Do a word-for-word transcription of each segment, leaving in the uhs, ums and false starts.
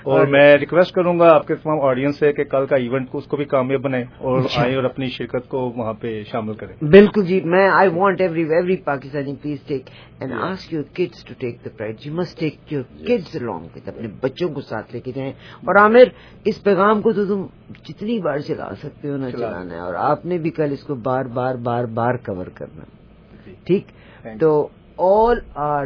اور میں ریکویسٹ کروں گا آپ کے تمام آڈینس سے کہ کل کا ایونٹ کو اس کو بھی کامیاب بنائیں اور آئیں اور اپنی شرکت کو وہاں پہ شامل کریں. بالکل جی. میں I want every every Pakistani please take and ask your kids to take the pride. You must take your kids along with اپنے بچوں کو ساتھ لے کے جائیں. اور عامر اس پیغام کو تو تم جتنی بار چلا سکتے ہو نا چلانا ہے, اور آپ نے بھی کل اس کو بار بار بار بار کور کرنا. ٹھیک, تو all our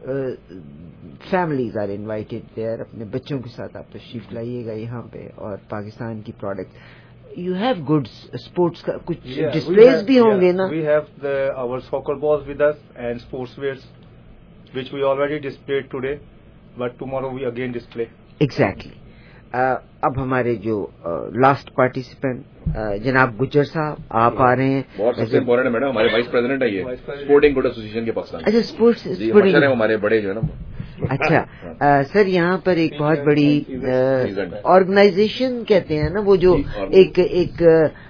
families are invited there. اپنے بچوں کے ساتھ آپ تشریف لائیے گا یہاں پہ, اور پاکستان کی product. You have good sports کا کچھ ڈسپلیز بھی ہوں گے نا. We have our soccer balls with us and sports wears which we already displayed today, but tomorrow we again display. Exactly. اب ہمارے جو لاسٹ پارٹیسپینٹ جناب گجر صاحب آپ آ رہے ہیں. بہت سب سے امپورٹنٹ ہے میڈم, ہمارے وائس پریزیڈنٹ ہے یہ اسپورٹنگ گڈ ایسوسیشن کے پاکستان. اچھا, اسپورٹس ہمارے بڑے جو ہے نا. اچھا سر, یہاں پر ایک بہت بڑی آرگنائزیشن کہتے ہیں نا وہ جو ایک ایک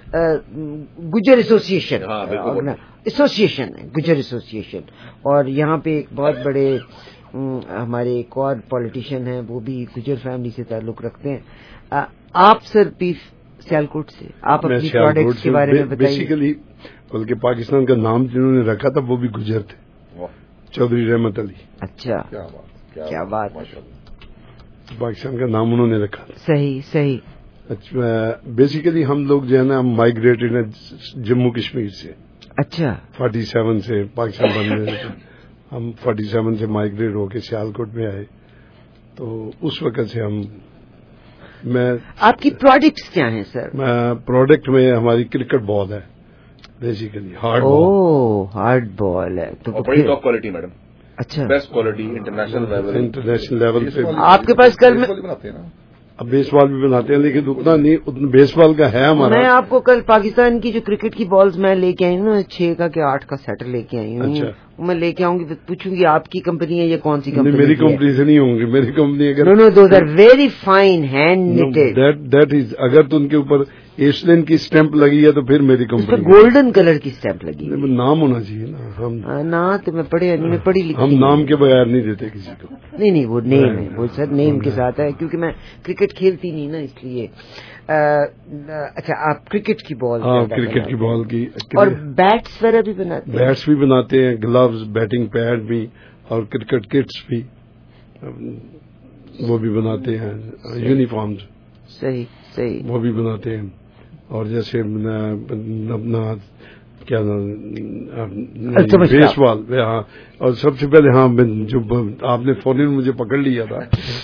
گجر ایسوسیشن ایسوسیشن ہے, گجر ایسوسیشن. اور یہاں پہ ایک بہت بڑے ہمارے ایک اور پولیٹیشین ہیں, وہ بھی گجر فیملی سے تعلق رکھتے ہیں. آپ سر پیس سیالکوٹ سے, آپ اپنی پروڈکٹس کے بارے میں بتائیے. بیسیکلی بلکہ پاکستان کا نام جنہوں نے رکھا تھا وہ بھی گجر تھے, چودھری رحمت علی. اچھا, کیا بات, پاکستان کا نام انہوں نے رکھا. صحیح صحیح. اچھا, بیسیکلی ہم لوگ جو ہے نا ہم مائگریٹڈ ہیں جموں کشمیر سے. اچھا, فورٹی سیون سے پاکستان بننے سے ہم فورٹی سیون سے مائگریٹ ہو کے سیالکوٹ میں آئے, تو اس وقت سے ہم. میں آپ کی پروڈکٹس کیا ہیں سر؟ میں پروڈکٹ میں ہماری کرکٹ بال ہے basically, hard ball. Oh, hard ball ہے تو بڑی ٹاپ کوالٹی میڈم. اچھا, best quality international level. International level پہ آپ کے پاس کل میں اب بیس بال بھی بناتے ہیں, لیکن اتنا نہیں, اتنا بیس بال کا ہے ہمارا. میں آپ کو کل پاکستان کی جو کرکٹ کی بالز میں لے کے آئی ہوں نا, چھ کا کہ آٹھ کا سیٹ لے کے آئی ہوں. اچھا, میں لے کے آؤں گی, پوچھوں گی آپ کی کمپنی ہے یا کون سی کمپنی؟ میری کمپنی سے نہیں ہوں گی, میری کمپنی اگر no no those are very fine hand knitted. That is, اگر تو ان کے اوپر ایشلین کی اسٹیمپ لگی ہے تو پھر میری کمپنی. گولڈن کلر کی اسٹیمپ لگی ہے, نام ہونا چاہیے نا. ہم نہ تو میں پڑھے میں پڑھی لکھی, ہم نام کے بغیر نہیں دیتے کسی کو. نہیں نہیں, وہ نیم ہے, وہ سر نیم کے ساتھ ہے, کیونکہ میں کرکٹ کھیلتی نہیں نا اس لیے. اچھا, آپ کرکٹ کی بال. ہاں, کرکٹ کی بال کی. اور بیٹس وغیرہ بھی بناتے ہیں؟ بیٹس بھی بناتے ہیں, گلوز, بیٹنگ پیڈ بھی, اور کرکٹ کٹس بھی وہ بھی بناتے ہیں, یونیفارمز. صحیح صحیح, وہ بھی بناتے ہیں. اور جیسے اپنا کیا بیس بال. ہاں, اور سب سے پہلے ہاں جو آپ نے فورن مجھے پکڑ لیا تھا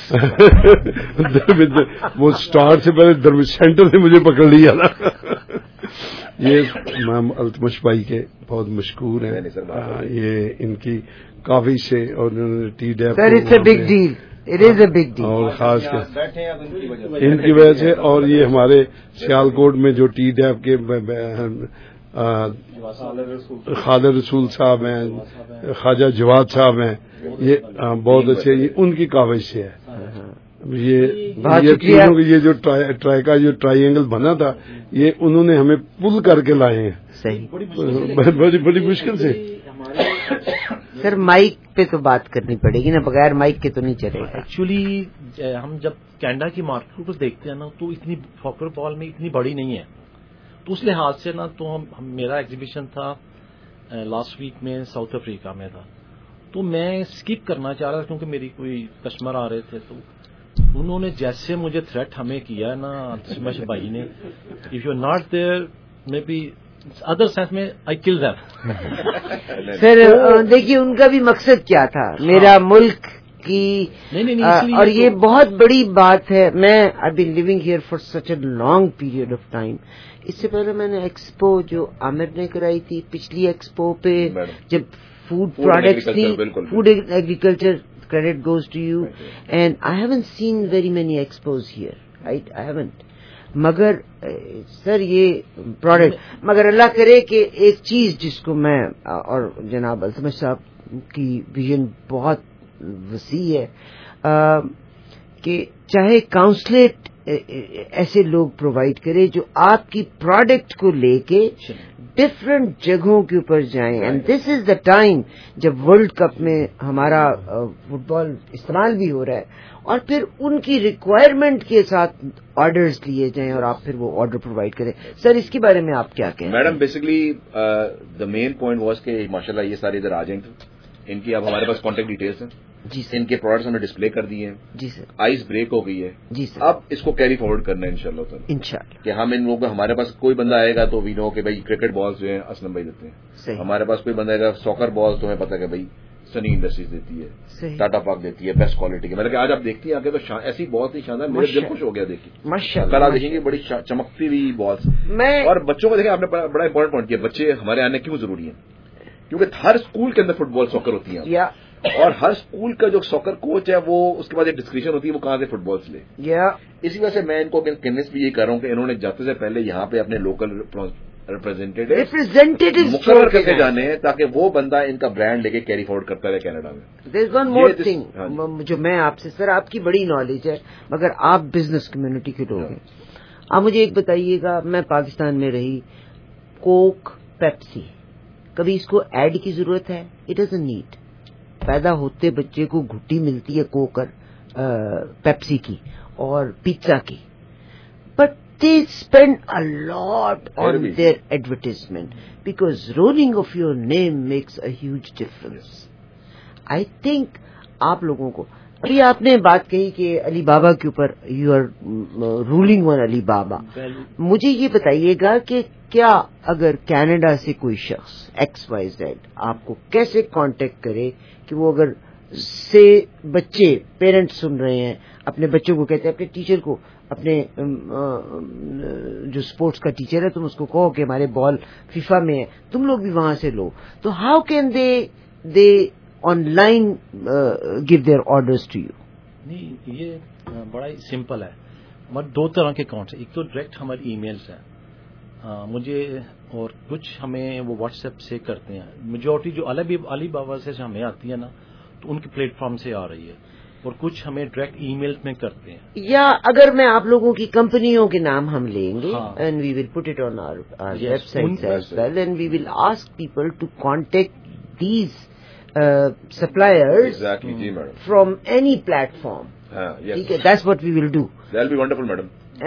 وہ اسٹار سے پہلے درمی سینٹر سے مجھے پکڑ لیا تھا. یہ امام التمش بھائی کے بہت مشہور ہیں, یہ ان کی کافی سے, اور انہوں نے ٹی ڈیپ big deal, it is a big deal, اور خاص کر ان کی وجہ سے. اور یہ ہمارے سیالکوٹ میں جو ٹی ڈیپ کے خالد رسول صاحب ہیں, خواجہ جواد صاحب ہیں, یہ بہت اچھے, یہ ان کی کاوش سے ہے. یہ یہ جو ٹرائی کا جو ٹرائی اینگل بنا تھا, یہ انہوں نے ہمیں پل کر کے لائے ہیں. صحیح, بڑی بڑی مشکل سے. سر مائک پہ تو بات کرنی پڑے گی نا, بغیر مائک کے تو نہیں چلے گا. ایکچولی ہم جب کینیڈا کی مارکیٹ کو دیکھتے ہیں نا, تو اتنی فوکر بال میں اتنی بڑی نہیں ہے, تو اس لحاظ سے نا, تو ہم میرا ایگزیبیشن تھا لاسٹ ویک میں ساؤتھ افریقہ میں تھا, تو میں اسکپ کرنا چاہ رہا تھا کیونکہ میری کوئی کسٹمر آ رہے تھے. تو انہوں نے جیسے مجھے تھریٹ ہمیں کیا ہے نا سمش بھائی نے, if you are not there may be other sense میں آئی کل دیم. سر دیکھیے ان کا بھی مقصد کیا تھا, میرا ملک کی, اور یہ بہت بڑی بات ہے. میں I been living here for such a long period of time. اس سے پہلے میں نے ایکسپو جو عامر نے کرائی تھی, پچھلی ایکسپو پہ جب فوڈ پروڈکٹس تھی, food agriculture, credit goes to you, and I haven't seen very many expos here, right? I haven't. مگر سر یہ پروڈکٹ, مگر اللہ کرے کہ ایک چیز جس کو میں, اور جناب التمش صاحب کی ویژن بہت وسیع ہے, کہ چاہے کاؤنسلیٹ ایسے لوگ پرووائڈ کرے جو آپ کی پروڈکٹ کو لے کے ڈفرینٹ جگہوں کے اوپر جائیں. And this is the time جب ورلڈ کپ میں ہمارا فٹ بال استعمال بھی ہو رہا ہے, اور پھر ان کی ریکوائرمنٹ کے ساتھ آرڈرز لیے جائیں اور آپ پھر وہ آرڈر پرووائڈ کریں. سر اس کے بارے میں آپ کیا کہیں؟ Madam basically the main point was کہ ماشاء اللہ یہ سارے ادھر آ جائیں, ان کی اب ہمارے پاس کانٹیکٹ ڈیٹیلس ہیں جی سر, ان کے پروڈکٹس ہم نے ڈسپلے کر دیے ہیں جی سر, آئس بریک ہو گئی ہے جی سر, اب اس کو کیری فارورڈ کرنا ہے انشاءاللہ تعالی انشاءاللہ کہ ہم ان لوگوں کو, ہمارے پاس کوئی بندہ آئے گا تو وی نو کہ بھائی کرکٹ بالز جو ہیں اسلم بھائی دیتے ہیں, ہمارے پاس کوئی بندہ آئے گا ساکر بالز تو ہمیں پتا کہ بھائی سنی انڈسٹریز دیتی ہے, ٹاٹا پاک دیتی ہے بیسٹ کوالٹی کی. مطلب کہ آج آپ دیکھتی ہیں آگے تو ایسی بہت ہی شاندار, میرا دل خوش ہو گیا دیکھیے, کل آپ دیکھیں گے بڑی چمکتی ہوئی بالز. اور بچوں کو دیکھیں آپ نے بڑا امپورٹنٹ پوائنٹ کیا, بچے ہمارے آنے کیوں ضروری ہیں, کیونکہ ہر اسکول کے اندر فٹ بال ساکر ہوتی ہیں, اور ہر اسکول کا جو ساکر کوچ ہے وہ اس کے بعد ایک ڈسکشن ہوتی ہے وہ کہاں سے فٹ بالس لے. اسی وجہ سے میں ان کو کنوینس بھی یہ کر رہا ہوں کہ انہوں نے جاتے سے پہلے یہاں پہ اپنے لوکل ریپرزینٹیٹو مقرر کر کے جانے ہیں تاکہ وہ بندہ ان کا برانڈ لے کے کیری فارورڈ کرتا رہے کینیڈا میں. دیر از ون مور تھنگ جو میں آپ سے, سر آپ کی بڑی نالج ہے مگر آپ بزنس کمیونٹی کے لوگ ہیں, آپ مجھے ایک بتائیے گا, میں پاکستان میں رہی, کوک پیپسی کبھی اس کو ایڈ کی ضرورت ہے؟ It doesn't need. پیدا ہوتے بچے کو گھٹی ملتی ہے کوک اور پیپسی کی اور پیزا کی, but they spend a lot on Maybe. their advertisement because rolling of your name makes a huge difference. I think آپ لوگوں کو, ابھی آپ نے بات کہی کہ علی بابا کے اوپر you are rolling on Alibaba, مجھے یہ بتائیے گا کہ کیا اگر کینیڈا سے کوئی شخص ایکس وائی زیڈ آپ کو کیسے کانٹیکٹ کرے کہ وہ اگر سے بچے پیرنٹس سن رہے ہیں اپنے بچوں کو کہتے ہیں اپنے ٹیچر کو, اپنے جو اسپورٹس کا ٹیچر ہے تم اس کو کہو کہ ہمارے بال فیفا میں ہے, تم لوگ بھی وہاں سے لو, تو how can they they online give their orders to you? نہیں, یہ بڑا ہی سمپل ہے. ہمارے دو طرح کے اکاؤنٹس ہیں, ایک تو ڈائریکٹ ہماری ای میلس ہیں مجھے, اور کچھ ہمیں وہ واٹس ایپ سے کرتے ہیں. میجورٹی جو علی بابا سے ہمیں آتی ہے نا تو ان کے پلیٹ فارم سے آ رہی ہے, اور کچھ ہمیں ڈائریکٹ ای میل میں کرتے ہیں. یا اگر میں آپ لوگوں کی کمپنیوں کے نام ہم لیں گے and we will put it on our website as well and we will ask people to contact these suppliers from any platform. ٹھیک ہے, that's what we will do. That will be wonderful madam.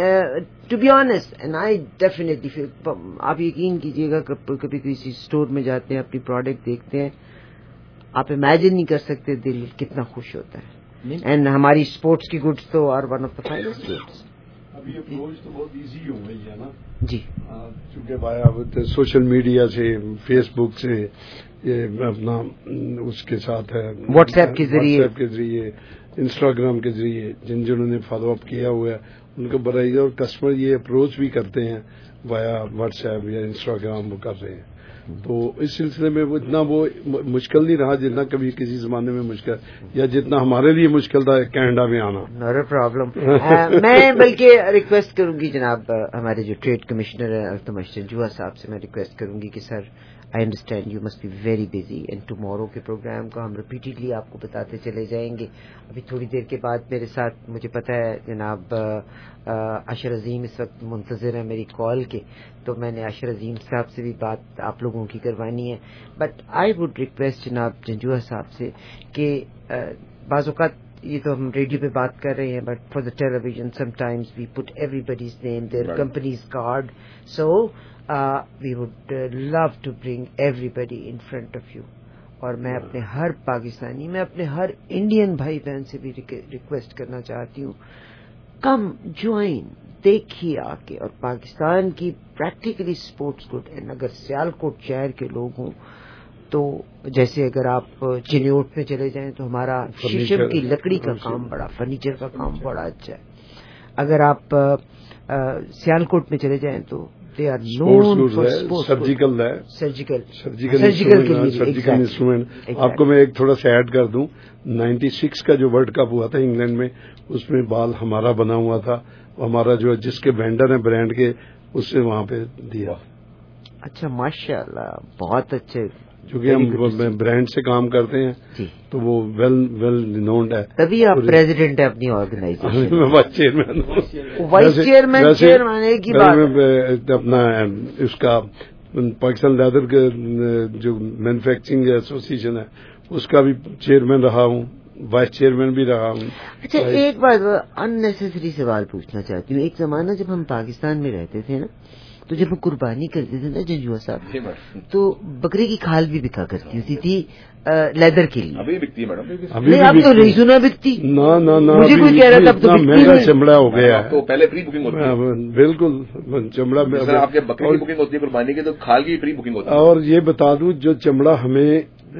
To be honest and I definitely, آپ یقین کیجیے گا کبھی کسی store میں جاتے ہیں اپنی پروڈکٹ دیکھتے ہیں, آپ امیجن نہیں کر سکتے دل کتنا خوش ہوتا ہے. اینڈ ہماری اسپورٹس کی گڈس تو are one of the finest goods. اب یہ اپروچ تو بہت ایزی ہو گئی ہے نا جی, چونکہ بایا سوشل میڈیا سے, فیس بک سے, یہ اپنا اس کے ساتھ ہے واٹس ایپ کے ذریعے, واٹس ایپ کے ذریعے, انسٹاگرام کے ذریعے, جن جنہوں نے فالو اپ کیا ہوا ہے ان کو برائے, اور کسٹمر یہ اپروچ بھی کرتے ہیں وایا واٹس ایپ یا انسٹاگرام وہ کر رہے ہیں. تو اس سلسلے میں وہ اتنا وہ مشکل نہیں رہا جتنا کبھی کسی زمانے میں مشکل, یا جتنا ہمارے لیے مشکل تھا کینیڈا میں آنا. No problem. میں بلکہ ریکویسٹ کروں گی جناب ہمارے جو ٹریڈ کمشنر ہیں التمش جنجوعہ صاحب سے, میں ریکویسٹ کروں گی کہ sir I understand you must be very busy, and tomorrow کے پروگرام کو ہم ریپیٹڈلی آپ کو بتاتے چلے جائیں گے. ابھی تھوڑی دیر کے بعد میرے ساتھ مجھے پتا ہے جناب عاشر عظیم اس وقت منتظر ہیں میری کال کے, تو میں نے عاشر عظیم صاحب سے بھی بات آپ لوگوں کی کروانی ہے. بٹ آئی وڈ ریکویسٹ جناب جنجوعہ صاحب سے کہ بعض اوقات یہ تو ہم ریڈیو پہ بات کر رہے ہیں, but for the television sometimes we put everybody's name, their companies card, so we would love to bring everybody in front of you. اور میں اپنے ہر پاکستانی, میں اپنے ہر انڈین بھائی بہن سے بھی ریکویسٹ کرنا چاہتی ہوں, کم جوائن, دیکھیے آ کے. اور پاکستان کی پریکٹیکلی اسپورٹس گڈ, اینڈ اگر سیالکوٹ شہر کے لوگ ہوں تو جیسے اگر آپ چنیوٹ میں چلے جائیں تو ہمارا شیشم کی لکڑی کا کام بڑا, فرنیچر کا کام بڑا اچھا ہے. اگر آپ سیالکوٹ میں چلے جائیں تو they are known for surgical ہے, سرجیکل سرجیکل انسٹرومنٹ. آپ کو میں ایک تھوڑا سا ایڈ کر دوں, نائنٹی سکس کا جو ورلڈ کپ ہوا تھا انگلینڈ میں, اس میں بال ہمارا بنا ہوا تھا, ہمارا جو جس کے وینڈر ہیں برانڈ کے اس سے وہاں پہ دیا. اچھا, ماشاء اللہ, بہت اچھے چونکہ ہم برانڈ سے کام کرتے ہیں تو وہ ویل ویل رینونڈ ہے. تبھی آپ پریزیڈنٹ ہے اپنی آرگنائزیشن. میں وائس چیئرمین ہوں. وائس چیئرمین چیئرمین کی بات اپنا اس کا پاکستان لیدر کا جو مینوفیکچرنگ ایسوسیشن ہے اس کا بھی چیئرمین رہا ہوں, وائس چیئرمین بھی رہا ہوں. اچھا ایک بات ان نیسیسری سوال پوچھنا چاہتی ہوں. ایک زمانہ جب ہم پاکستان میں رہتے تھے نا تو جب ہم قربانی کرتے تھے نا جنجوا صاحب تو بکرے کی کھال بھی بکا کرتی ہوتی تھی لیدر کے لیے. ابھی بکتی ہے میڈم. نہیں آپ تو نہیں سنا بکتی. نہ نہ مجھے کوئی کہہ رہا تھا مہنگا چمڑا ہو گیا تو پہلے پری بکنگ ہوتی ہے. بالکل چمڑا آپ کے بکرے کی بکنگ ہوتی ہے قربانی کی تو کھال کی پری بکنگ ہوتی ہے. اور یہ بتا دوں جو چمڑا ہمیں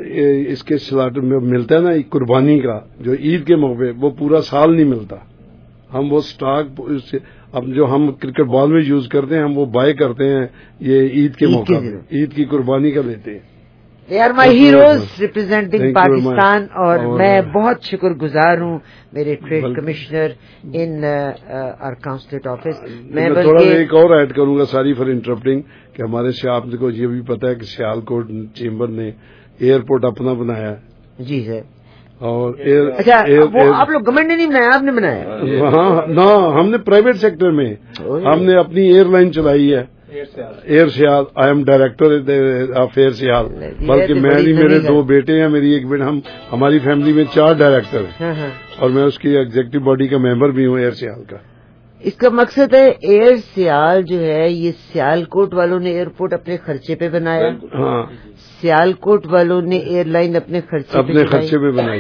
اس کے سلاٹ میں ملتا ہے نا قربانی کا جو عید کے موقع وہ پورا سال نہیں ملتا. ہم وہ اسٹاک اب جو ہم کرکٹ بال میں یوز کرتے ہیں ہم وہ بائی کرتے ہیں یہ عید کے موقع پہ عید کی قربانی کا لیتے ہیں. They are my heroes representing Pakistan. اور میں بہت شکر گزار ہوں میرے trade commissioner in our consulate office. میں تھوڑا ایک اور ایڈ کروں گا, ساری فار انٹرپٹنگ, کہ ہمارے آپ کو یہ بھی پتا ہے کہ سیالکوٹ چیمبر نے ایئرپورٹ اپنا بنایا ہے. جی سر. اور اچھا وہ آپ لوگ گورنمنٹ نے نہیں بنایا, آپ نے بنایا؟ ہاں نہ ہم نے پرائیویٹ سیکٹر میں ہم نے اپنی ایئر لائن چلائی ہے Air Sial. I am director of Air Sial. بلکہ میں نہیں, میرے دو بیٹے ہیں, میری ایک بیٹا, ہم ہماری فیملی میں چار ڈائریکٹر ہیں اور میں اس کی ایگزیکٹو باڈی کا ممبر بھی ہوں ایئر سیال کا. اس کا مقصد ہے ایئر سیال جو ہے یہ سیالکوٹ والوں نے ایئرپورٹ اپنے خرچے پہ بنایا. ہاں سیالکوٹ والوں نے ایئر لائن اپنے خرچے اپنے خرچے پہ بنائی,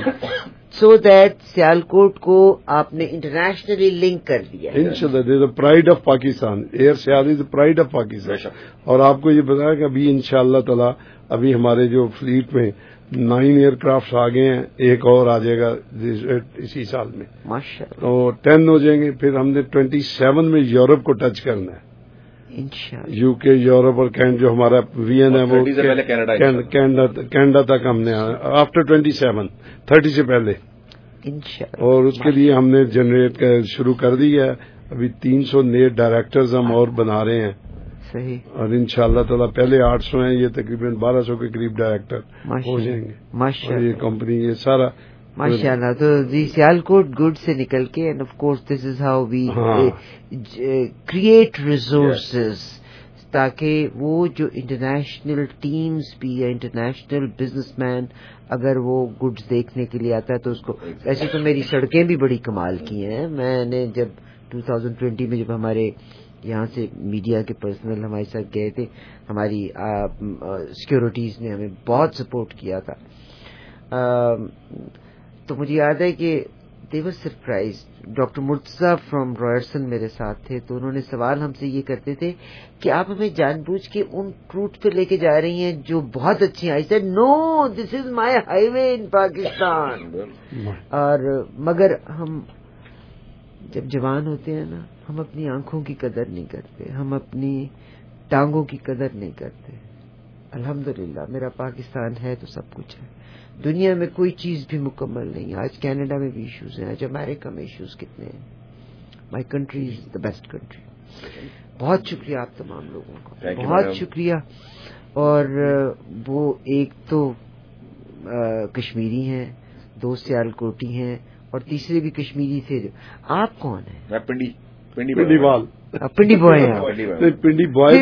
سو دیٹ سیالکوٹ کو آپ نے انٹرنیشنلی لنک کر دیا. انشاءاللہ pride of Pakistan, Air Sial is pride of Pakistan. اور آپ کو یہ بتایا کہ ابھی انشاءاللہ تعالی ابھی ہمارے جو فلیٹ میں نائن ایئر کرافٹ آ گئے ہیں, ایک اور آ جائے گا اسی سال میں ماشاءاللہ, تو ٹین ہو جائیں گے. پھر ہم نے ٹوینٹی سیون میں یورپ کو ٹچ کرنا ہے. یو کے, یورپ اور کینیڈا جو ہمارا وی این ہے وہ کینیڈا تک ہم نے آفٹر ٹوینٹی سیون تھرٹی سے پہلے. اور اس کے لیے ہم نے جنریٹ شروع کر دی ہے. ابھی تین سو نئے ڈائریکٹرز ہم اور بنا رہے ہیں. صحیح. اور انشاءاللہ تعالیٰ پہلے آٹھ سو ہیں, یہ تقریباً بارہ سو کے قریب ڈائریکٹر ہو جائیں گے. ماشاءاللہ. اور یہ کمپنی یہ سارا ماشاءاللہ. تو جی سیالکوٹ گڈ سے نکل کے and of course this is how we create resources تاکہ وہ جو انٹرنیشنل ٹیمز بھی یا انٹرنیشنل بزنس مین اگر وہ گڈز دیکھنے کے لیے آتا ہے تو اس کو. ویسے تو میری سڑکیں بھی بڑی کمال کی ہیں. میں نے جب ٹو تھاؤزینڈ ٹوینٹی میں جب ہمارے یہاں سے میڈیا کے پرسنل ہمارے ساتھ گئے تھے, ہماری سیکورٹیز نے ہمیں بہت سپورٹ کیا تھا. تو مجھے یاد ہے کہ they were surprise. Doctor Murtaza from Ryerson میرے ساتھ تھے تو انہوں نے سوال ہم سے یہ کرتے تھے کہ آپ ہمیں جان بوجھ کے ان روٹ پہ لے کے جا رہی ہیں جو بہت اچھی ہیں. I said no, this is my highway in Pakistan. اور مگر ہم جب جوان ہوتے ہیں نا ہم اپنی آنکھوں کی قدر نہیں کرتے, ہم اپنی ٹانگوں کی قدر نہیں کرتے. الحمدللہ میرا پاکستان ہے تو سب کچھ ہے. دنیا میں کوئی چیز بھی مکمل نہیں. آج کینیڈا میں بھی ایشوز ہیں, آج امریکہ میں ایشوز کتنے ہیں. My country is the best country. بہت شکریہ آپ تمام لوگوں کا, بہت شکریہ. اور وہ ایک تو کشمیری ہیں, دو سیالکوٹی ہیں اور تیسرے بھی کشمیری تھے. آپ کون ہیں؟ میں پنڈی پنڈی وال پنڈی بوائے ہیں. پنڈی بوائے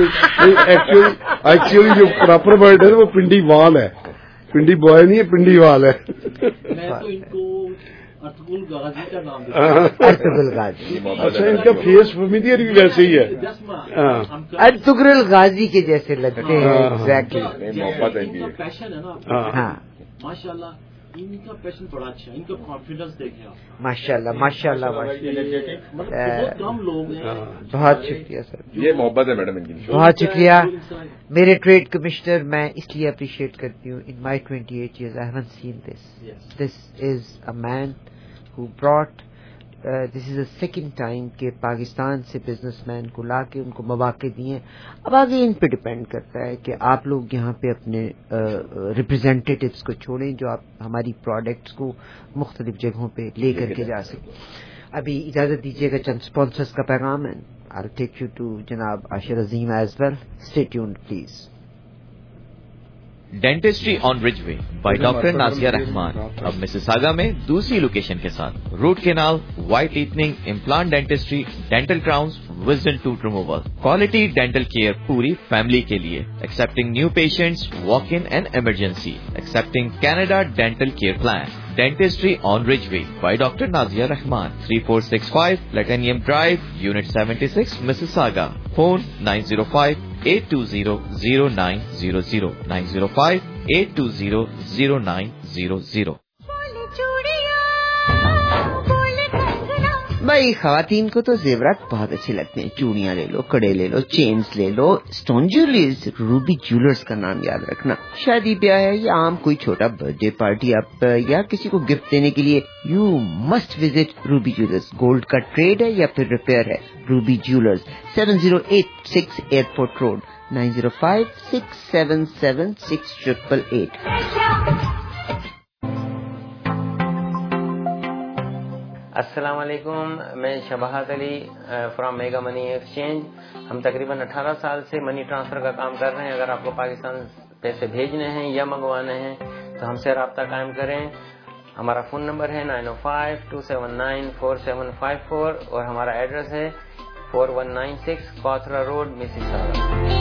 ایکچولی جو پراپر ورڈ ہے وہ پنڈی وال ہے, پنڈی بوائے نہیں ہے, پنڈی وال ہے. میں تو ان کو ارطغرل غازی کا نام دیتا ہوں. Ertugrul Ghazi. اچھا ان کا فیس فیملیئر بھی ویسے ہی ہے, ارطغرل غازی کے جیسے لگتے ہیں. ایگزیکٹلی. پیشن ہے نا. ہاں ماشاء اللہ ان کا پیشن بڑا اچھا ہے, ان کا کانفیڈنس دیکھیں آپ. ماشاء اللہ ماشاء اللہ. بہت کم لوگ ہیں. بہت شکریہ سر, یہ محبت ہے میڈم ان کی. بہت شکریہ میرے ٹریڈ کمشنر. میں اس لیے اپریشیٹ کرتی ہوں. In my twenty eight years I haven't seen this. This is a man who brought, this is a second time کہ پاکستان سے بزنس مین کو لا کے ان کو مواقع دیے. اب آگے ان پہ ڈپینڈ کرتا ہے کہ آپ لوگ یہاں پہ اپنے ریپرزینٹیٹیوز کو چھوڑیں جو آپ ہماری پروڈکٹس کو مختلف جگہوں پہ لے کر کے جا سکیں. ابھی اجازت دیجیے گا چند اسپانسرز کا پیغام ہے. آئی ول ٹیک یو ٹو جناب Ashir Azeem as well. Stay tuned please. Dentistry on Ridgeway by doctor Nazia Rahman अब मिसिसागा में दूसरी लोकेशन के साथ root canal, white teething, implant dentistry, dental crowns, wisdom tooth removal, quality dental care पूरी फैमिली के लिए, accepting new patients, walk in and emergency, accepting Canada dental care plan. Dentistry on Ridgeway by Doctor Nazia Rahman, three four six five Latanium Drive, Unit seventy-six, Mississauga. Phone nine zero five, eight two zero, zero nine zero zero, nine zero five, eight two zero, zero nine zero zero. भाई खवातीन को तो जेवरात बहुत अच्छे लगते हैं. चूड़ियां ले लो, कड़े ले लो, चेन्स ले लो. स्टोन ज्वेलर्स, रूबी ज्वेलर्स का नाम याद रखना. शादी ब्याह है या आम कोई छोटा बर्थडे पार्टी आप या किसी को गिफ्ट देने के लिए you must visit Ruby jewellers. Gold का ट्रेड है या फिर रिपेयर है, Ruby jewellers. Seven zero eight six airport road, nine zero five six seven seven six triple eight. अस्सलाम वालेकुम, मैं Shabahat Ali from mega money exchange. हम तकरीबन अठारह साल से मनी ट्रांसफर का काम कर रहे हैं. अगर आपको पाकिस्तान पैसे भेजने हैं या मंगवाने हैं तो हमसे रब्ता कायम करें. हमारा फ़ोन नंबर है nine O five two seven nine four seven five four और हमारा एड्रेस है four one nine six Cawthra road, Mississauga.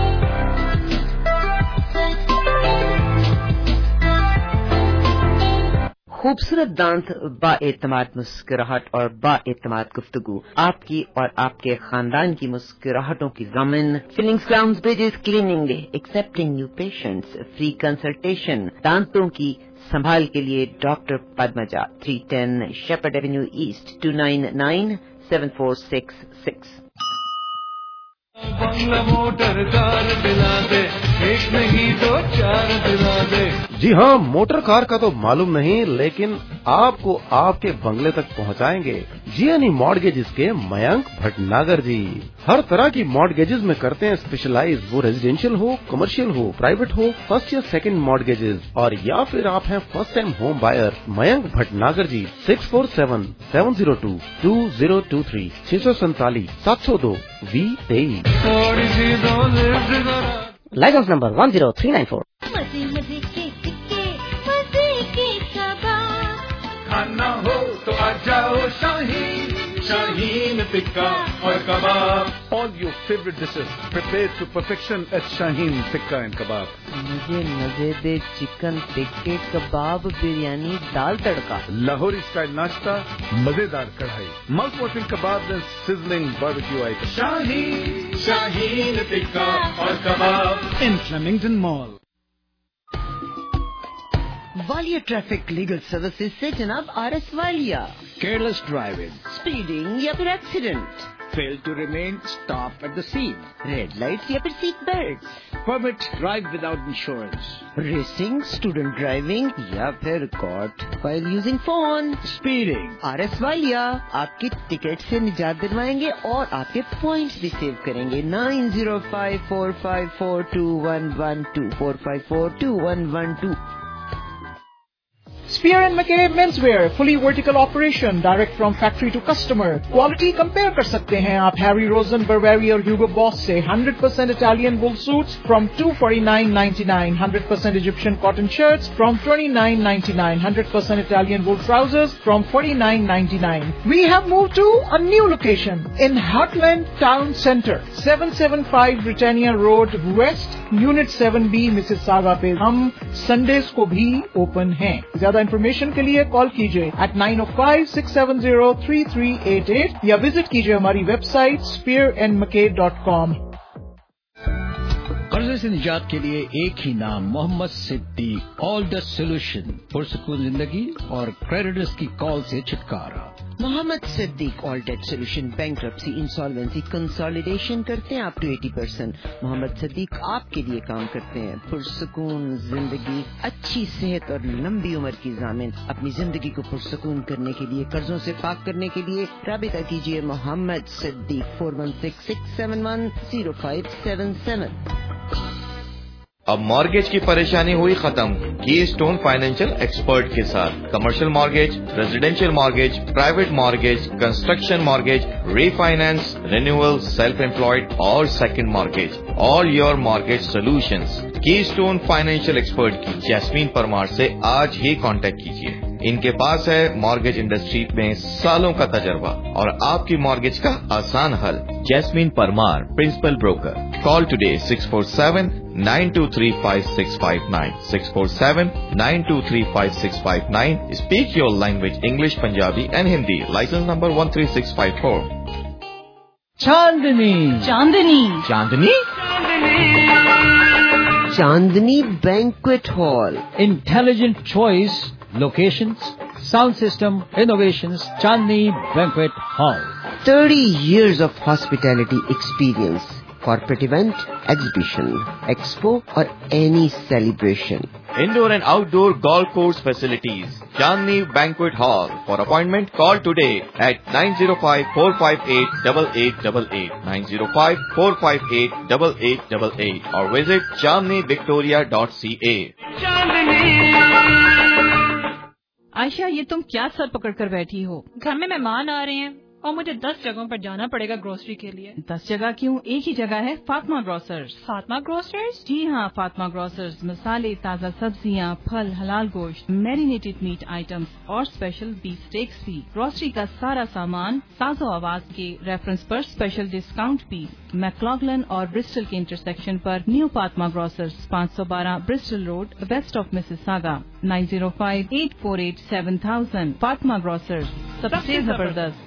खूबसूरत दांत, बाएतमाद मुस्कुराहट और बाएतमाद गुफ्तगू, आपकी और आपके खानदान की मुस्कुराहटों की ज़मीन. Fillings, crowns, bridges, cleaning day, accepting new patients, free consultation. दांतों की संभाल के लिए doctor Padmaja, three ten Sheppard avenue east, two nine nine seven four six six. बंगला मोटर कार दिला दे, एक नहीं दो चार दिला दे. जी हाँ, मोटर कार का तो मालूम नहीं, लेकिन आपको आपके बंगले तक पहुँचाएंगे जीएनई मॉर्गेजेस के मयंक भटनागर जी. हर तरह की मॉर्गेजेस में करते हैं स्पेशलाइज. वो रेजिडेंशियल हो, कमर्शियल हो, प्राइवेट हो, फर्स्ट या सेकंड मॉर्गेजेस, और या फिर आप हैं first time home buyer. Mayank Bhatnagar ji, six four seven seven zero two two zero two three, छह सौ सैतालीस सात सौ दो वी तेईस. Licence number one zero three nine four. खाना हो तो आ जाओ शाहीन, शाहीन टिक्का और कबाब. All your favorite dishes prepared to perfection at Shaheen Tikka and Kebab. मुझे मजेदार चिकन टिक्के, कबाब, बिरयानी, दाल तड़का. लाहौरी स्टाइल नाश्ता, मजेदार कढ़ाई, mouth watering kebab and sizzling barbecue items. Shaheen, Shaheen Tikka और कबाब in Flemington Mall. Walia traffic legal services से जनाब R S Walia. Careless driving, speeding या फिर accident, fail to remain stop at the scene, red lights या फिर seat belt, permit drive without insurance, racing, student driving या फिर caught while using phone, speeding. R S Walia आपकी ticket से निजात दिलवाएंगे और आपके पॉइंट्स भी सेव करेंगे. Nine zero five four five four two one one two four five four two one one two. Spear and Mackay Menswear, fully vertical operation, direct from factory to customer. Quality compare कर सकते हैं आप Harry Rosen, Burberry और Hugo Boss से. one hundred percent Italian wool suits from two forty-nine ninety-nine, one hundred percent Egyptian cotton shirts from twenty-nine ninety-nine, one hundred percent Italian wool trousers from forty-nine ninety-nine. We have moved to a new location in Heartland Town Center, seven seventy-five Britannia Road West, Unit seven B, Mississauga पे. हम Sundays को भी open हैं. ज्यादा information के लिए call कीजिए at nine O five six seven zero three three eight eight या विजिट कीजिए हमारी website Spear and Mackay dot com. कर्जे से निजात के लिए एक ही नाम, Mohammad Siddique. All the solution, पुरसकून जिंदगी और क्रेडिटर्स की कॉल से छुटकारा. Mohammad Siddique all debt solution, bankruptcy, insolvency, consolidation करते हैं अप टू अस्सी परसेंट. मोहम्मद सिद्दीक आपके लिए काम करते हैं. पुरसकून जिंदगी, अच्छी सेहत और लंबी उम्र की ज़ामिन. अपनी जिंदगी को पुरसकून करने के लिए, कर्जों से पाक करने के लिए राबिता कीजिए Mohammad Siddique four one six six seven one zero five seven seven. अब मॉर्गेज की परेशानी हुई खत्म की स्टोन फाइनेंशियल एक्सपर्ट के साथ. Commercial mortgage, residential mortgage, private mortgage, construction mortgage, refinance, renewal, self employed और second mortgage. All your mortgage solutions. Keystone financial expert की जैस्मीन परमार से आज ही कांटेक्ट कीजिए। इनके पास है मॉर्गेज इंडस्ट्री में सालों का तजर्बा और आपकी मॉर्गेज का आसान हल। Jasmine Parmar, principal broker. Call today six four seven nine two three five six five nine, six four seven nine two three five six five nine. Speak your language English, Punjabi and Hindi. License number one three six five four. Chandni Chandni Chandni Chandni banquet hall, intelligent choice, locations, sound system, innovations, Chandni banquet hall. thirty years of hospitality experience, corporate event, exhibition, expo or any celebration. Indoor and outdoor golf course facilities. Chandni Banquet Hall. For appointment, call today at nine zero five, four five eight, eight eight eight eight, nine zero five, four five eight, eight eight eight eight or visit chandni victoria dot c a. Ayesha, ये तुम क्या sir पकड़ कर बैठी हो? घर में मेहमान आ रहे हैं और मुझे दस जगहों पर जाना पड़ेगा ग्रोसरी के लिए। दस जगह क्यों, एक ही जगह है, फातिमा ग्रोसर्स। फातिमा ग्रोसर्स? जी हाँ, फातिमा ग्रोसर्स मसाले, ताज़ा सब्जियाँ, फल, हलाल गोश्त, मैरिनेटेड मीट आइटम्स और स्पेशल बीफ स्टेक्स भी। ग्रोसरी का सारा सामान साजो आवाज के रेफरेंस पर स्पेशल डिस्काउंट भी। मैक्लॉगलन और ब्रिस्टल के इंटरसेक्शन पर न्यू फातिमा ग्रोसर्स, पाँच सौ बारह Bristol road, west of Mississauga, nine zero five eight four eight seven thousand. Fatima grocers, सबसे जबरदस्त।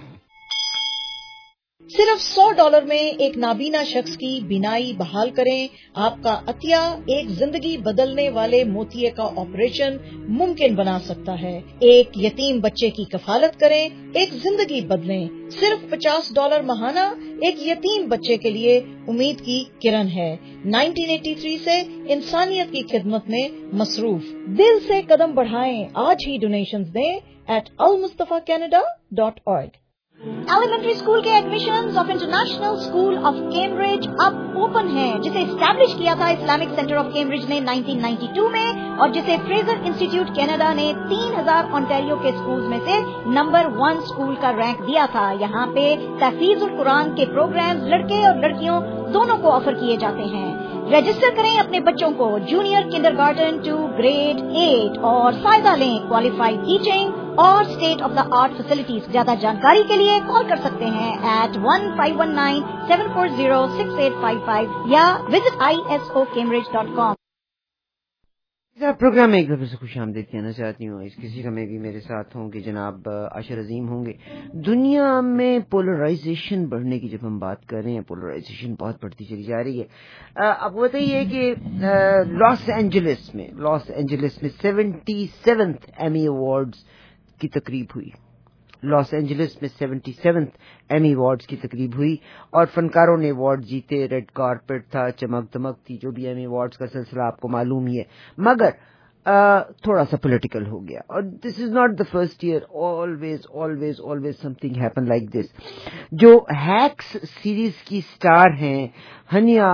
सिर्फ सौ डॉलर में एक नाबीना शख्स की बिनाई बहाल करें। आपका अतिया एक जिंदगी बदलने वाले मोतिये का ऑपरेशन मुमकिन बना सकता है। एक यतीम बच्चे की कफालत करें, एक जिंदगी बदलें। सिर्फ पचास डॉलर महाना एक यतीम बच्चे के लिए उम्मीद की किरण है। नाइनटीन एटी थ्री से इंसानियत की खिदमत में मसरूफ। दिल से कदम बढ़ाएं, आज ही डोनेशंस दें at Al Mustafa Canada dot org. Elementary school के admissions of international school of Cambridge अब ओपन हैं, जिसे एस्टैब्लिश किया था इस्लामिक सेंटर ऑफ कैम्ब्रिज ने नाइनटीन नाइंटी टू में और जिसे फ्रेजर इंस्टीट्यूट कनाडा ने तीन हज़ार ओंटारियो के स्कूल्स में से नंबर वन स्कूल का रैंक दिया था। यहाँ पे तहफीजुल कुरान के प्रोग्राम लड़के और लड़कियों दोनों को ऑफर किए जाते हैं। रजिस्टर करें अपने बच्चों को junior kindergarten to grade eight और फायदा लें क्वालिफाइड टीचिंग और state of the art facilities. ज्यादा जानकारी के लिए कॉल कर सकते हैं at one five one nine seven four zero six eight five five या visit I S O Cambridge dot com. Programme में एक दफे से खुश आमदीद कहना चाहती हूँ। इस किसी में भी मेरे साथ होंगे जनाब आशर अजीम होंगे। दुनिया में पोलराइजेशन बढ़ने की जब हम बात कर रहे हैं, पोलराइजेशन बहुत बढ़ती चली जा रही है। अब बताइए कि लॉस एंजलिस में लॉस एंजलिस में सेवेंटी सेवन्थ एमी अवार्ड्स की तकरीब हुई। लॉस एंजलिस में सेवेंटी सेवन्थ एमी अवार्ड्स की तकरीब हुई और फनकारों ने अवार्ड जीते। रेड कारपेट था, चमक दमक थी, जो भी एमी अवार्ड्स का सिलसिला आपको मालूम ही है। मगर आ, थोड़ा सा पॉलिटिकल हो गया और this is not the first year. Always always always something happen like this. जो हैक्स सीरीज की स्टार हैं हनिया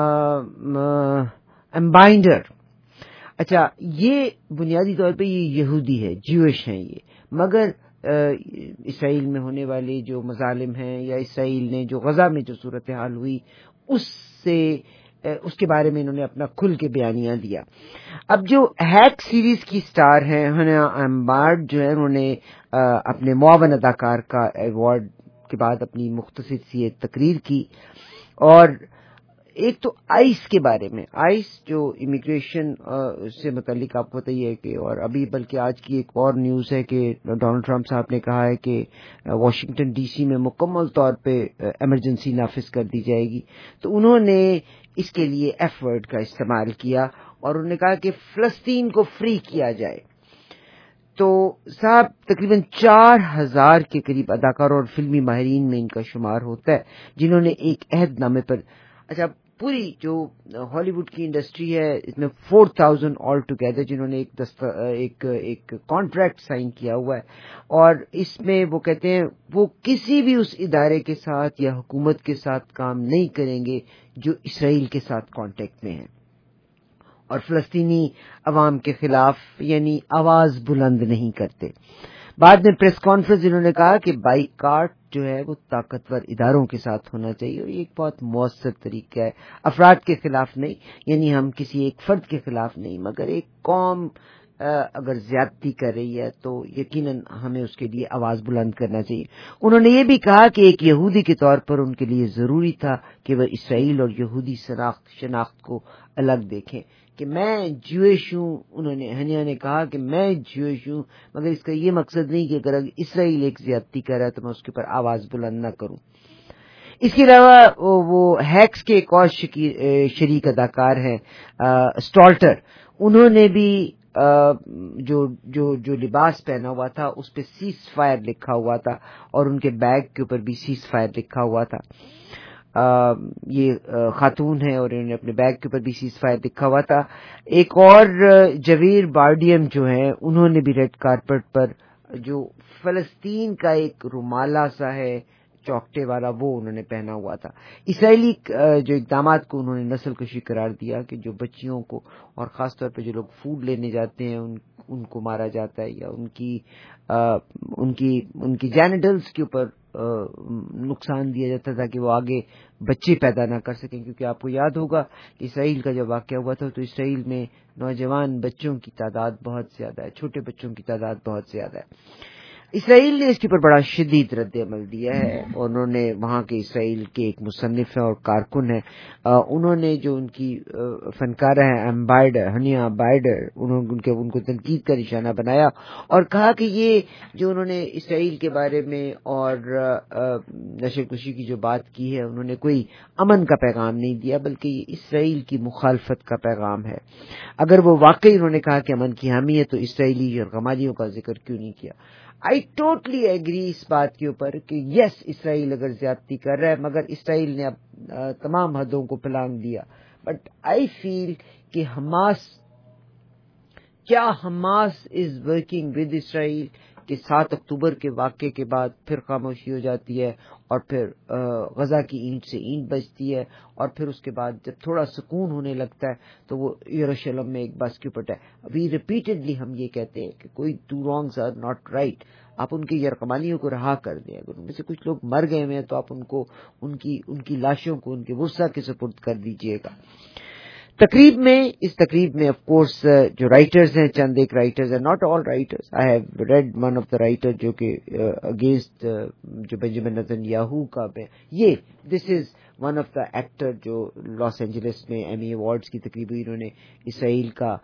एम्बाइंडर, अच्छा ये बुनियादी तौर पे ये यहूदी है, ज्यूइश हैं ये, मगर इसराइल में होने वाले जो मजालिम हैं या इसराइल ने जो गजा में जो सूरत हाल हुई उससे उसके बारे में इन्होंने अपना खुल के बयानिया दिया। अब जो हैक सीरीज की स्टार हैं हना एम्बार्ड जो है, उन्होंने अपने मुआवन अदाकार का अवार्ड के बाद अपनी मुख्तसर सी एक तकरीर की और एक तो आइस के बारे में, आइस जो इमिग्रेशन से मुतालिक आपको बताइए कि, और अभी बल्कि आज की एक और न्यूज़ है कि डोनाल्ड ट्रंप साहब ने कहा है कि वाशिंगटन डीसी में मुकम्मल तौर पे इमरजेंसी नाफिज कर दी जाएगी। तो उन्होंने इसके लिए एफ वर्ड का इस्तेमाल किया और उन्होंने कहा कि फ़लस्तीन को फ्री किया जाए। तो साहब तकरीबन चार हजार के करीब अदाकारों और फिल्मी माहिरीन में इनका शुमार होता है जिन्होंने एक अहदनामे पर, अच्छा पूरी जो हॉलीवुड की इंडस्ट्री है इसमें फोर थाउजेंड ऑल टुगेदर जिन्होंने एक दस्ता एक एक कॉन्ट्रैक्ट साइन किया हुआ है और इसमें वो कहते हैं वो किसी भी उस इदारे के साथ या हुकूमत के साथ काम नहीं करेंगे जो इसराइल के साथ कांटेक्ट में है और फ़लस्तीनी अवाम के खिलाफ यानी आवाज बुलंद नहीं करते। بعد میں پریس کانفرنس انہوں نے کہا کہ بائیکاٹ جو ہے وہ طاقتور اداروں کے ساتھ ہونا چاہیے اور یہ ایک بہت مؤثر طریقہ ہے، افراد کے خلاف نہیں، یعنی ہم کسی ایک فرد کے خلاف نہیں، مگر ایک قوم اگر زیادتی کر رہی ہے تو یقیناً ہمیں اس کے لیے آواز بلند کرنا چاہیے۔ انہوں نے یہ بھی کہا کہ ایک یہودی کے طور پر ان کے لیے ضروری تھا کہ وہ اسرائیل اور یہودی شناخت شناخت کو الگ دیکھیں، کہ میں جویش ہوں۔ انہوں نے ہنیا نے کہا کہ میں جویش ہوں، مگر اس کا یہ مقصد نہیں کہ اگر اسرائیل ایک زیادتی کر رہا ہے تو میں اس کے اوپر آواز بلند نہ کروں۔ اس کے علاوہ وہ ہیکس کے ایک اور شریک اداکار ہیں اسٹالٹر، انہوں نے بھی جو جو جو لباس پہنا ہوا تھا اس پہ سیز فائر لکھا ہوا تھا اور ان کے بیگ کے اوپر بھی سیز فائر لکھا ہوا تھا۔ یہ خاتون ہے اور انہوں نے اپنے بیگ کے اوپر بھی سیز فائر لکھا ہوا تھا۔ ایک اور جویر بارڈیم جو ہیں انہوں نے بھی ریڈ کارپٹ پر جو فلسطین کا ایک رومالہ سا ہے چوکٹے والا وہ انہوں نے پہنا ہوا تھا۔ اسرائیلی جو اقدامات کو انہوں نے نسل کشی قرار دیا کہ جو بچیوں کو اور خاص طور پہ جو لوگ فوڈ لینے جاتے ہیں ان ان کو مارا جاتا ہے یا ان کی آ, ان کی ان کی جینیٹلز کے اوپر نقصان دیا جاتا تھا کہ وہ آگے بچے پیدا نہ کر سکیں، کیونکہ آپ کو یاد ہوگا کہ اسرائیل کا جب واقعہ ہوا تھا تو اسرائیل میں نوجوان بچوں کی تعداد بہت زیادہ ہے، چھوٹے بچوں کی تعداد بہت زیادہ ہے۔ اسرائیل نے اس کے اوپر بڑا شدید رد عمل دیا ہے اور انہوں نے وہاں کے اسرائیل کے ایک مصنف ہیں اور کارکن ہیں، انہوں نے جو ان کی فنکارہ ہیں امبائڈر ہنیا بائڈر انہوں ان کے ان کو تنقید کا نشانہ بنایا اور کہا کہ یہ جو انہوں نے اسرائیل کے بارے میں اور نشر کشی کی جو بات کی ہے انہوں نے کوئی امن کا پیغام نہیں دیا بلکہ یہ اسرائیل کی مخالفت کا پیغام ہے۔ اگر وہ واقعی انہوں نے کہا کہ امن کی حامی ہے تو اسرائیلی یرغمالیوں کا ذکر کیوں نہیں کیا؟ آئی ٹوٹلی ایگری اس بات کے اوپر کہ یس اسرائیل اگر زیادتی کر رہا ہے مگر اسرائیل نے اب تمام حدوں کو پھلانگ دیا، بٹ آئی فیل کہ حماس کیا Hamas is working with Israel کہ سات اکتوبر کے واقعے کے بعد پھر خاموشی ہو جاتی ہے اور پھر غزہ کی اینٹ سے اینٹ بجتی ہے اور پھر اس کے بعد جب تھوڑا سکون ہونے لگتا ہے تو وہ یروشلم میں ایک بس کے اوپر ہے۔ ابھی ریپیٹڈلی ہم یہ کہتے ہیں کہ کوئی two wrongs are not right, آپ ان کے یرغمالیوں کو رہا کر دیں، اگر ان میں سے کچھ لوگ مر گئے ہوئے ہیں تو آپ ان کو ان کی ان کی لاشوں کو ان کے ورثہ کے سپرد کر دیجئے گا۔ تقریب میں اس تقریب میں آف کورس جو رائٹرز ہیں چند ایک رائٹرز ہیں، not all writers, I have read one of the writer جو کہ اگینسٹ جو بنجامن نیتن یاہو کا یہ this is one of the actor جو لاس اینجلس میں ایمی ایوارڈز کی تقریب ہوئی، انہوں نے اسرائیل کا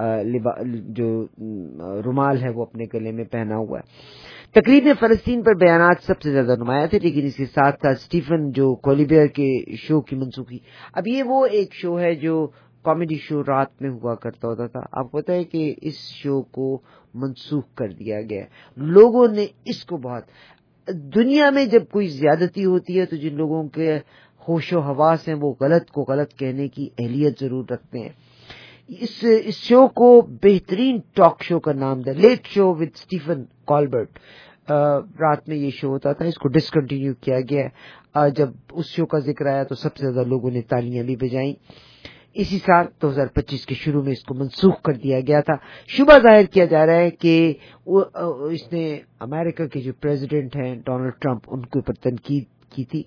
جو رومال ہے وہ اپنے گلے میں پہنا ہوا ہے۔ تقریب میں فلسطین پر بیانات سب سے زیادہ نمایاں تھے، لیکن اس کے ساتھ ساتھ اسٹیفن جو کولیبر کے شو کی منسوخی، اب یہ وہ ایک شو ہے جو کامیڈی شو رات میں ہوا کرتا ہوتا تھا، آپ کو پتا ہے کہ اس شو کو منسوخ کر دیا گیا ہے۔ لوگوں نے اس کو بہت، دنیا میں جب کوئی زیادتی ہوتی ہے تو جن لوگوں کے ہوش و حواس ہیں وہ غلط کو غلط کہنے کی اہلیت ضرور رکھتے ہیں۔ اس اس شو کو بہترین ٹاک شو کا نام دیا، late show with Stephen Colbert, رات میں یہ شو ہوتا تھا، اس کو ڈسکنٹینیو کیا گیا۔ جب اس شو کا ذکر آیا تو سب سے زیادہ لوگوں نے تالیاں بھی بجائیں۔ اسی سال دو ہزار پچیس کے شروع میں اس کو منسوخ کر دیا گیا تھا۔ شبہ ظاہر کیا جا رہا ہے کہ اس نے امریکہ کے جو پریزیڈنٹ ہیں ڈونلڈ ٹرمپ ان کے اوپر تنقید کی تھی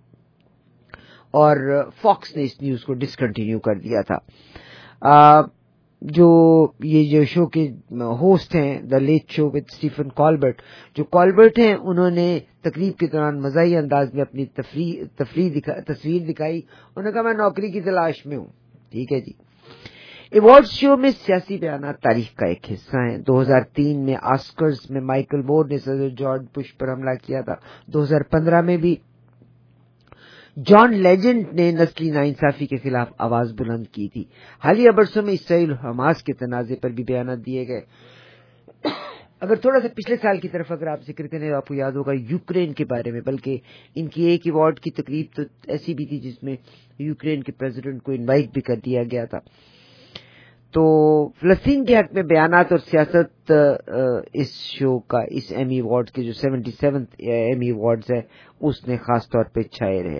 اور فاکس نے اس نیوز کو ڈسکنٹینیو کر دیا تھا۔ آ, جو یہ جو شو کے ہوسٹ ہیں the late show with Stephen Colbert, جو کالبرٹ ہیں انہوں نے تقریب کے دوران مزاحیہ انداز میں اپنی تفریح تفریح دکھا, تصویر دکھائی، انہوں نے کہا میں نوکری کی تلاش میں ہوں۔ ٹھیک ہے جی۔ ایوارڈ شو میں سیاسی بیانات تاریخ کا ایک حصہ ہیں۔ دو ہزار تین میں آسکرز میں مائیکل مور نے صدر جارج بش پر حملہ کیا تھا، دو ہزار پندرہ میں بھی جان لیجنڈ نے نسلی ناانصافی کے خلاف آواز بلند کی تھی۔ حالیہ برسوں میں اسرائیل اور حماس کے تنازع پر بھی بیانات دیے گئے۔ اگر تھوڑا سا پچھلے سال کی طرف اگر آپ ذکر کریں تو آپ کو یاد ہوگا یوکرین کے بارے میں، بلکہ ان کی ایک ایوارڈ کی تقریب تو ایسی بھی تھی جس میں یوکرین کے پریزیڈنٹ کو انوائٹ بھی کر دیا گیا تھا۔ تو فلسطین کے حق میں بیانات اور سیاست اس شو کا، اس ایمی ایوارڈ کے جو سیونٹی سیونتھ ایمی ایوارڈز ہے اس نے خاص طور پہ چھائے رہے۔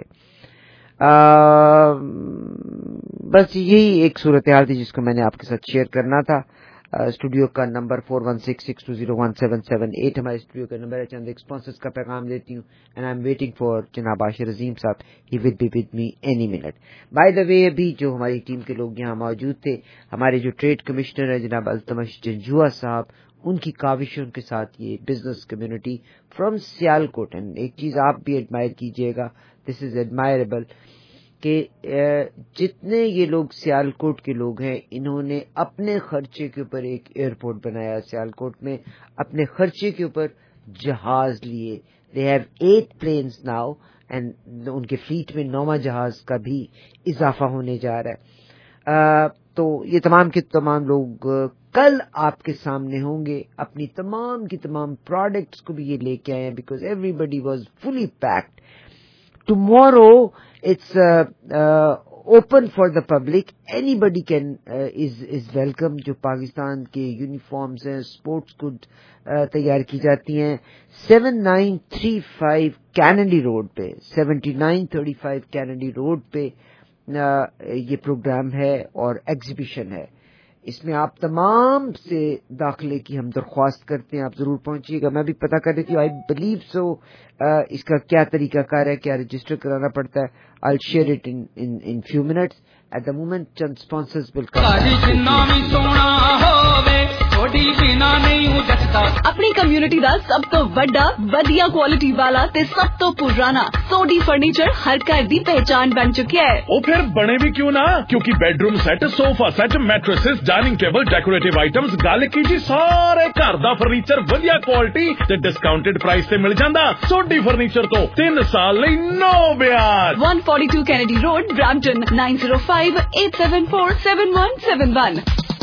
بس یہی ایک صورتحال تھی جس کو میں نے آپ کے ساتھ شیئر کرنا تھا۔ اسٹوڈیو کا number four one six six two zero one seven seven eight ہمارے اسٹوڈیو کا نمبر ہے. چند ایک اسپانسرز کا پیغام دیتی ہوں and I am waiting for جناب Ashir Azeem sahib, he will be with me any minute. By the way ابھی جو ہماری ٹیم کے لوگ یہاں موجود تھے, ہمارے جو ٹریڈ کمشنر ہیں جناب التمش جنجوا صاحب, ان کی کاوشوں کے ساتھ یہ business community from Sialkot, and ایک چیز آپ بھی ایڈمائر کیجئے گا, دس از ایڈمائربل, کہ جتنے یہ لوگ سیالکوٹ کے لوگ ہیں انہوں نے اپنے خرچے کے اوپر ایک ایئرپورٹ بنایا سیالکوٹ میں, اپنے خرچے کے اوپر جہاز لیے. They have eight planes now and ان کے فلیٹ میں نواں جہاز کا بھی اضافہ ہونے جا رہا ہے. تو یہ تمام کے تمام لوگ کل آپ کے سامنے ہوں گے, اپنی تمام کی تمام پروڈکٹس کو بھی یہ لے کے آئے ہیں because everybody was fully packed. Tomorrow it's uh, uh, open for the public, anybody can uh, is is welcome. جو پاکستان کے یونیفارمز ہیں, اسپورٹس گڈ تیار کی جاتی ہیں, seven nine three five Kennedy road پہ, seventy nine thirty five Kennedy road پہ یہ پروگرام ہے اور ایگزیبیشن ہے. اس میں آپ تمام سے داخلے کی ہم درخواست کرتے ہیں, آپ ضرور پہنچیے گا. میں بھی پتہ کر رہی تھی, آئی بلیو سو اس کا کیا طریقہ کار ہے, کیا رجسٹر کرانا پڑتا ہے. I'll share it in in in few minutes. At the moment, chand sponsors will come. اپنی کمیونٹی دا سب تو بڑا ودیا کوالٹی والا تے سب تو پرانا سوڈی فرنیچر ہر گھر دی پہچان بن چکا ہے. او پھر بنے بھی کیوں نہ, کیونکہ bedroom set, sofa set, mattresses, dining table, decorative items, گل کی جی سارے گھر دا فرنیچر ودیا کوالٹی تے ڈسکاؤنٹڈ پرائس تے مل جاندا. سوڈی فرنیچر تو تین سال لئی نو بیاج. One forty two Kennedy road, Brampton, nine zero five eight seven four seven one seven one.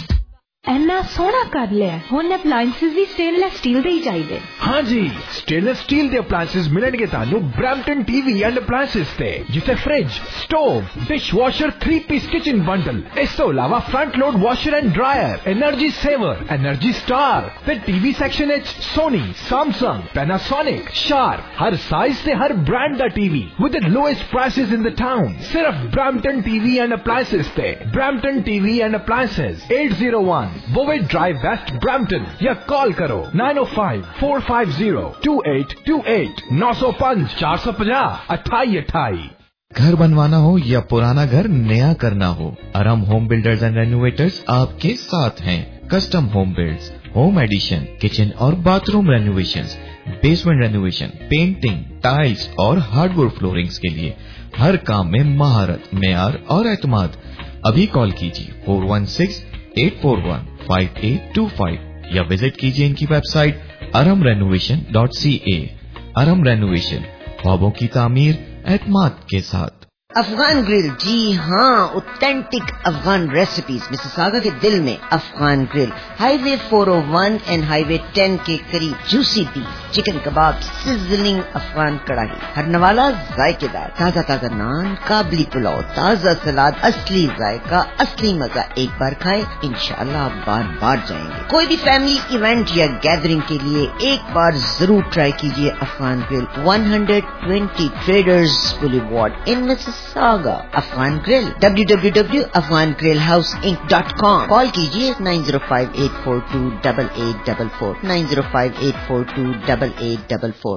اینا سونا کر لیا ہن اپلائنسز بھی سٹین لیس سٹیل دے ہی چاہیے. ہاں جی, سٹین لیس سٹیل دے اپلائنسز ملن گے تانوں Brampton T V and appliances تے, جتھے fridge, stove, dishwasher, three piece kitchen bundle, اس تو علاوہ front load washer and dryer, energy saver, energy star تے ٹی وی سیکشن وچ سونی, سیمسنگ, پیناسونک, شارپ, ہر سائز تے ہر برانڈ دا T V with the lowest prices in the town. صرف Brampton T V and appliances تے. Brampton T V and appliances, eight zero one بوویٹ drive west, Brampton, یا call کرو nine او five four five zero two eight two eight, نو سو پانچ چار سو پچاس اٹھائی اٹھائی. گھر بنوانا ہو یا پرانا گھر نیا کرنا ہو, Iram home builders and renovators آپ کے ساتھ ہیں. Custom home builds, home addition, kitchen اور bathroom renovation, basement renovation, painting, tiles اور ہارڈ ووڈ فلورنگز کے لیے ہر کام میں مہارت, معیار اور اعتماد. ابھی کال کیجیے four one six eight four one five eight two five یا وزٹ کیجیے ان کی website Iram renovation dot C A. Iram renovation, خوابوں کی تعمیر اعتماد کے ساتھ. افغان گرل, جی ہاں, اوتھینٹک افغان ریسیپیز مسیساگا کے دل میں. Afghan grill, highway four O one and highway ten کے قریب. Juicy beef, chicken kebab, sizzling Afghan کڑاہی, ہر نوالا ذائقے دار, تازہ تازہ نان, قابلی پلاؤ, تازہ سلاد, اصلی ذائقہ, اصلی مزہ. ایک بار کھائیں انشاءاللہ آپ بار بار جائیں گے. کوئی بھی فیملی ایونٹ یا گیدرنگ کے لیے ایک بار ضرور ٹرائی کیجیے Afghan grill. One hundred twenty traders boulevard in Mississauga. Afghan grill, W W W Afghan grill house inc dot com. Call کیجیے nine zero five eight four two double eight double four, nine zero five eight four two double eight double four.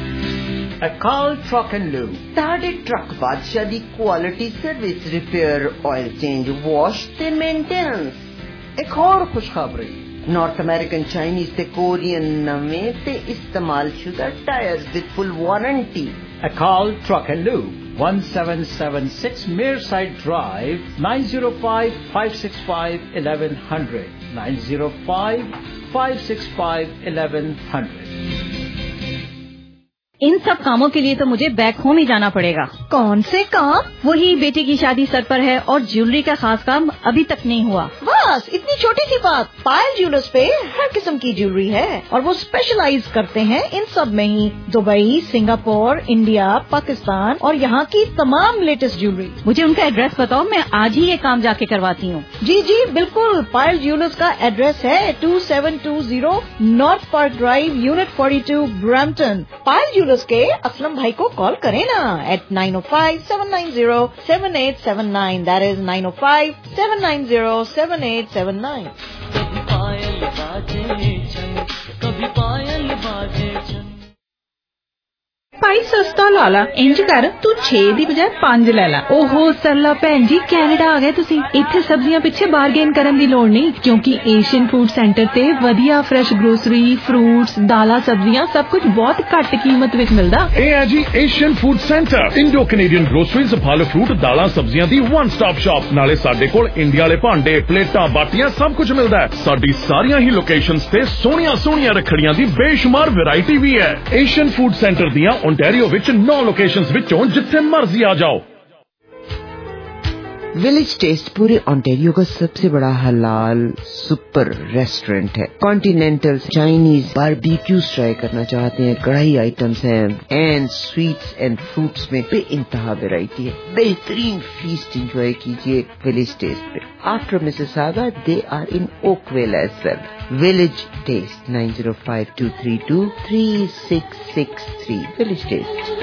Akal truck and lube, ساڈے truck بادشاہ دی quality service, repair, oil change, wash تے maintenance. ایک اور خوشخبری, North American, Chinese تے Korean نویں تے استعمال شدہ tyre with full warranty. Akal truck and lube, one seven seven six Meyerside drive, nine zero five five six five eleven hundred, nine zero five five six five eleven hundred. ان سب کاموں کے لیے تو مجھے بیک ہوم ہی جانا پڑے گا. کون سے کام؟ وہی بیٹی کی شادی سر پر ہے اور جیولری کا خاص کام ابھی تک نہیں ہوا. بس اتنی چھوٹی سی بات, پائل جیولرز پہ ہر قسم کی جیولری ہے اور وہ اسپیشلائز کرتے ہیں ان سب میں ہی. دبئی, سنگاپور, انڈیا, پاکستان اور یہاں کی تمام لیٹسٹ جیولری. مجھے ان کا ایڈریس بتاؤ, میں آج ہی یہ کام جا کے کرواتی ہوں. جی جی بالکل, پائل جیولرز کا ایڈریس ہے two seven two zero north park drive, unit forty two, Brampton. Payal jewellers کے اسلم بھائی کو کال کریں نا eight nine O five seven nine zero seven eight seven nine. That is nine O five seven nine zero seven eight seven nine. छन कभी पायल बाजे छन ਭਾਈ ਸਸਤਾ ਲਾ ਲਾ ਇੰਜ ਕਰ ਤੂੰ ਛੇ ਦੀ ਬਜਾਏ ਪੰਜ ਲੈ ਲੈ ਓਹੋ ਸਰਲਾ ਭੈਣ ਜੀ ਕੈਨੇਡਾ ਆ ਗਏ ਤੁਸੀਂ ਇੱਥੇ ਸਬਜ਼ੀਆਂ ਪਿੱਛੇ ਬਾਰਗੇਨ ਕਰਨ ਦੀ ਲੋੜ ਨਹੀਂ ਕਿਉਂਕਿ ਏਸ਼ੀਅਨ ਫੂਡ ਸੈਂਟਰ ਤੇ ਵਧੀਆ ਫਰੈਸ਼ ਗਰੋਸਰੀ ਫਰੂਟਸ ਦਾਲਾਂ ਸਬਜ਼ੀਆਂ ਸਭ ਕੁਝ ਬਹੁਤ ਘੱਟ ਕੀਮਤ ਵਿੱਚ ਮਿਲਦਾ ਇਹ ਹੈ ਜੀ Asian food centre Indo Canadian groceries ਫਲ ਫਰੂਟ ਦਾਲਾਂ ਸਬਜ਼ੀਆਂ ਦੀ ਵਨ ਸਟਾਪ ਸ਼ਾਪ ਨਾਲੇ ਸਾਡੇ ਕੋਲ ਇੰਡੀਆ ਵਾਲੇ ਭਾਂਡੇ ਪਲੇਟਾਂ ਬਾਟੀਆਂ ਸਭ ਕੁਝ ਮਿਲਦਾ ਹੈ ਸਾਡੀ ਸਾਰੀਆਂ ਹੀ ਲੋਕੇਸ਼ਨਸ ਤੇ ਸੋਹਣੀਆਂ ਸੋਹਣੀਆਂ ਰੱਖੜੀਆਂ ਦੀ ਬੇਸ਼ੁਮਾਰ ਵੈਰਾਈਟੀ ਵੀ ਹੈ ਏਸ਼ੀਅਨ ਫੂਡ ਸੈਂਟਰ ਦੀਆਂ ओंटारियो विच नौ लोकेशंस विचों जिथे मर्जी आ जाओ विलेज टेस्ट पूरे ओंटारियो का सबसे बड़ा हलाल सुपर रेस्टोरेंट है कॉन्टिनेंटल चाइनीज बारबेक्यूज ट्राई करना चाहते हैं कढ़ाई आइटम्स हैं एंड स्वीट्स एंड फ्रूट्स में बेइंतहा वैरायटी है बेहतरीन फीस्ट एंजॉय कीजिए विलेज टेस्ट पे after Mississauga they are in Oakville as well village taste nine zero five two three two three six six three village taste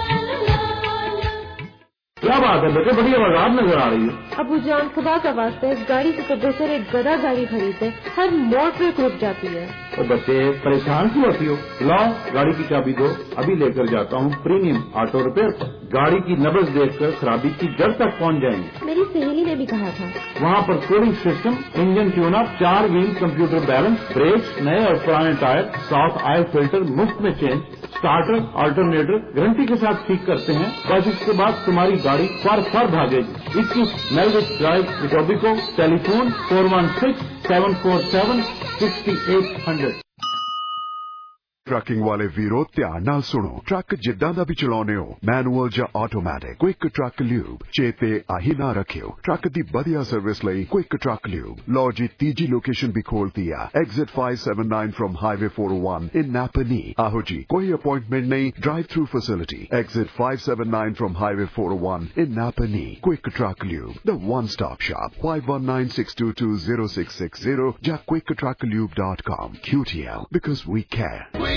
क्या बात है बेटे बड़ी आवाज नजर आ रही है अबू जान खुदा का वास्ता है गाड़ी की वजह से एक गधा गाड़ी खरीदते हर मोड़ पे रुक जाती है तो बच्चे परेशान क्यों होती हो लाओ गाड़ी की चाबी दो अभी लेकर जाता हूँ प्रीमियम ऑटो रिपेयर पर गाड़ी की नब्ज देखकर खराबी की जड़ तक पहुँच जाएंगे मेरी सहेली ने भी कहा था वहाँ पर cooling system engine tune up चार व्हील कंप्यूटर बैलेंस ब्रेक्स नए और पुराने टायर साफ ऑयल फिल्टर मुफ्त में चेंज स्टार्टर अल्टरनेटर गारंटी के साथ ठीक करते हैं बस इसके बाद तुम्हारी गाड़ी फर फर भागेगी इक्कीस मेलविच drive Etobicoke telephone four one six seven four seven sixty eight hundred trucking ਵਾਲੇ ਵੀਰੋ ਧਿਆਨ ਨਾਲ ਸੁਣੋ ਟਰੱਕ ਜਿੱਦਾਂ ਦਾ ਵੀ ਚਲਾਉਨੇ ਹੋ ਮੈਨੂਅਲ ਜਾਂ ਆਟੋਮੈਟਿਕ ਕੁਇਕ ਟਰੱਕ ਲਿਊਬ ਚੇਤੇ ਆਹੀ ਨਾ ਰੱਖਿਓ ਟਰੱਕ ਦੀ ਵਧੀਆ ਸਰਵਿਸ ਲਈ ਕੁਇਕ ਟਰੱਕ ਲਿਊਬ ਲੋ ਜੀ ਤੀਜੀ ਲੋਕੇਸ਼ਨ ਵੀ ਖੋਲਤੀ ਆ exit five seventy-nine from highway four oh one in Napanee ਆਹੋ ਜੀ ਕੋਈ ਅਪਾਇੰਟਮੈਂਟ ਨਹੀਂ drive through facility exit five seventy-nine from highway four oh one in Napanee quick truck lube the one stop shop five one nine six two two zero six six zero ਜਾਂ quick truck lube dot com Q T L because we care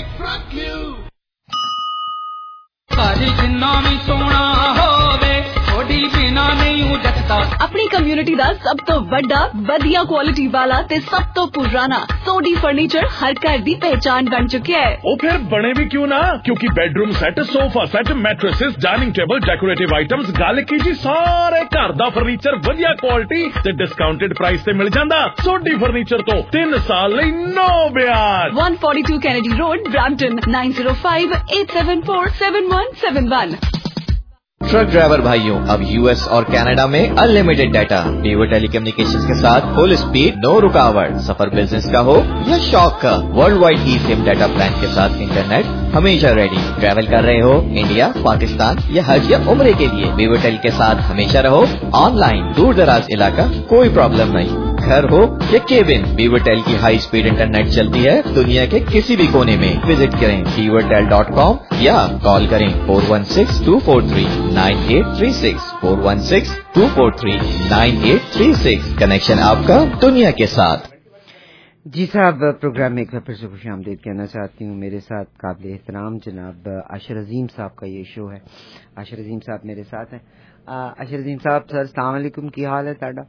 ਸਾਰੀ ਜਿੰਨਾ ਵੀ ਸੋਹਣਾ ਹੋਵੇ ਥੋੜੀ ਬਿਨਾ ਨਹੀਂ ਉਜਟਦਾ ਆਪਣੀ ਕਮਿਊਨਿਟੀ ਦਾ ਸਭ ਤੋਂ ਵੱਡਾ ਵਧੀਆ ਕੁਆਲਿਟੀ ਵਾਲਾ ਤੇ ਸਭ ਤੋਂ ਪੁਰਾਣਾ ਸੋਡੀ ਫਰਨੀਚਰ ਹਰ ਘਰ ਦੀ ਪਹਿਚਾਨ ਬਣ ਚੁੱਕਿਆ ਹੈ ਉਹ ਫਿਰ ਬਣੇ ਵੀ ਕਿਉਂ ਨਾ ਕਿਉਂਕਿ bedroom set sofa set mattresses dining table decorative items ਗੱਲ ਕੀ ਜੀ ਸਾਰੇ ਘਰ ਦਾ ਫਰਨੀਚਰ ਵਧੀਆ ਕੁਆਲਿਟੀ ਤੇ ਡਿਸਕਾਊਂਟਡ ਪ੍ਰਾਈਸ ਤੇ ਮਿਲ ਜਾਂਦਾ ਸੋਡੀ ਫਰਨੀਚਰ ਤੋਂ ਤਿੰਨ ਸਾਲ ਲਈ ਨੋ ਵਿਆਜ one forty-two Kennedy Road Brampton nine zero five eight seven four seven one seven one truck driver भाइयों अब यूएस और कनाडा में अनलिमिटेड डाटा वीवर टेलीकम्युनिकेशंस के साथ फुल स्पीड नो रुकावट सफर बिजनेस का हो या शौक का world wide e SIM data plan के साथ इंटरनेट हमेशा रेडी ट्रैवल कर रहे हो इंडिया पाकिस्तान या हज या उम्रे के लिए वीवर टेल के साथ हमेशा रहो ऑनलाइन दूर दराज इलाका कोई प्रॉब्लम नहीं घर हो या केबिन वीवर टेल की हाई स्पीड इंटरनेट चलती है दुनिया के किसी भी कोने में विजिट करें वीवर टेल डॉट कॉम या कॉल करें four one six two four three nine eight three six four one six two four three nine eight three six connection आपका दुनिया के साथ। जी साहब प्रोग्राम में एक बार फिर से खुश आमदीद कहना चाहती हूँ मेरे साथ काबिल एहतराम जनाब आशिर अजीम साहब का ये शो है आशिर अजीम साहब मेरे साथ हैं आशिर अजीम साहब सर अस्सलाम वालेकुम की हाल है ताड़ा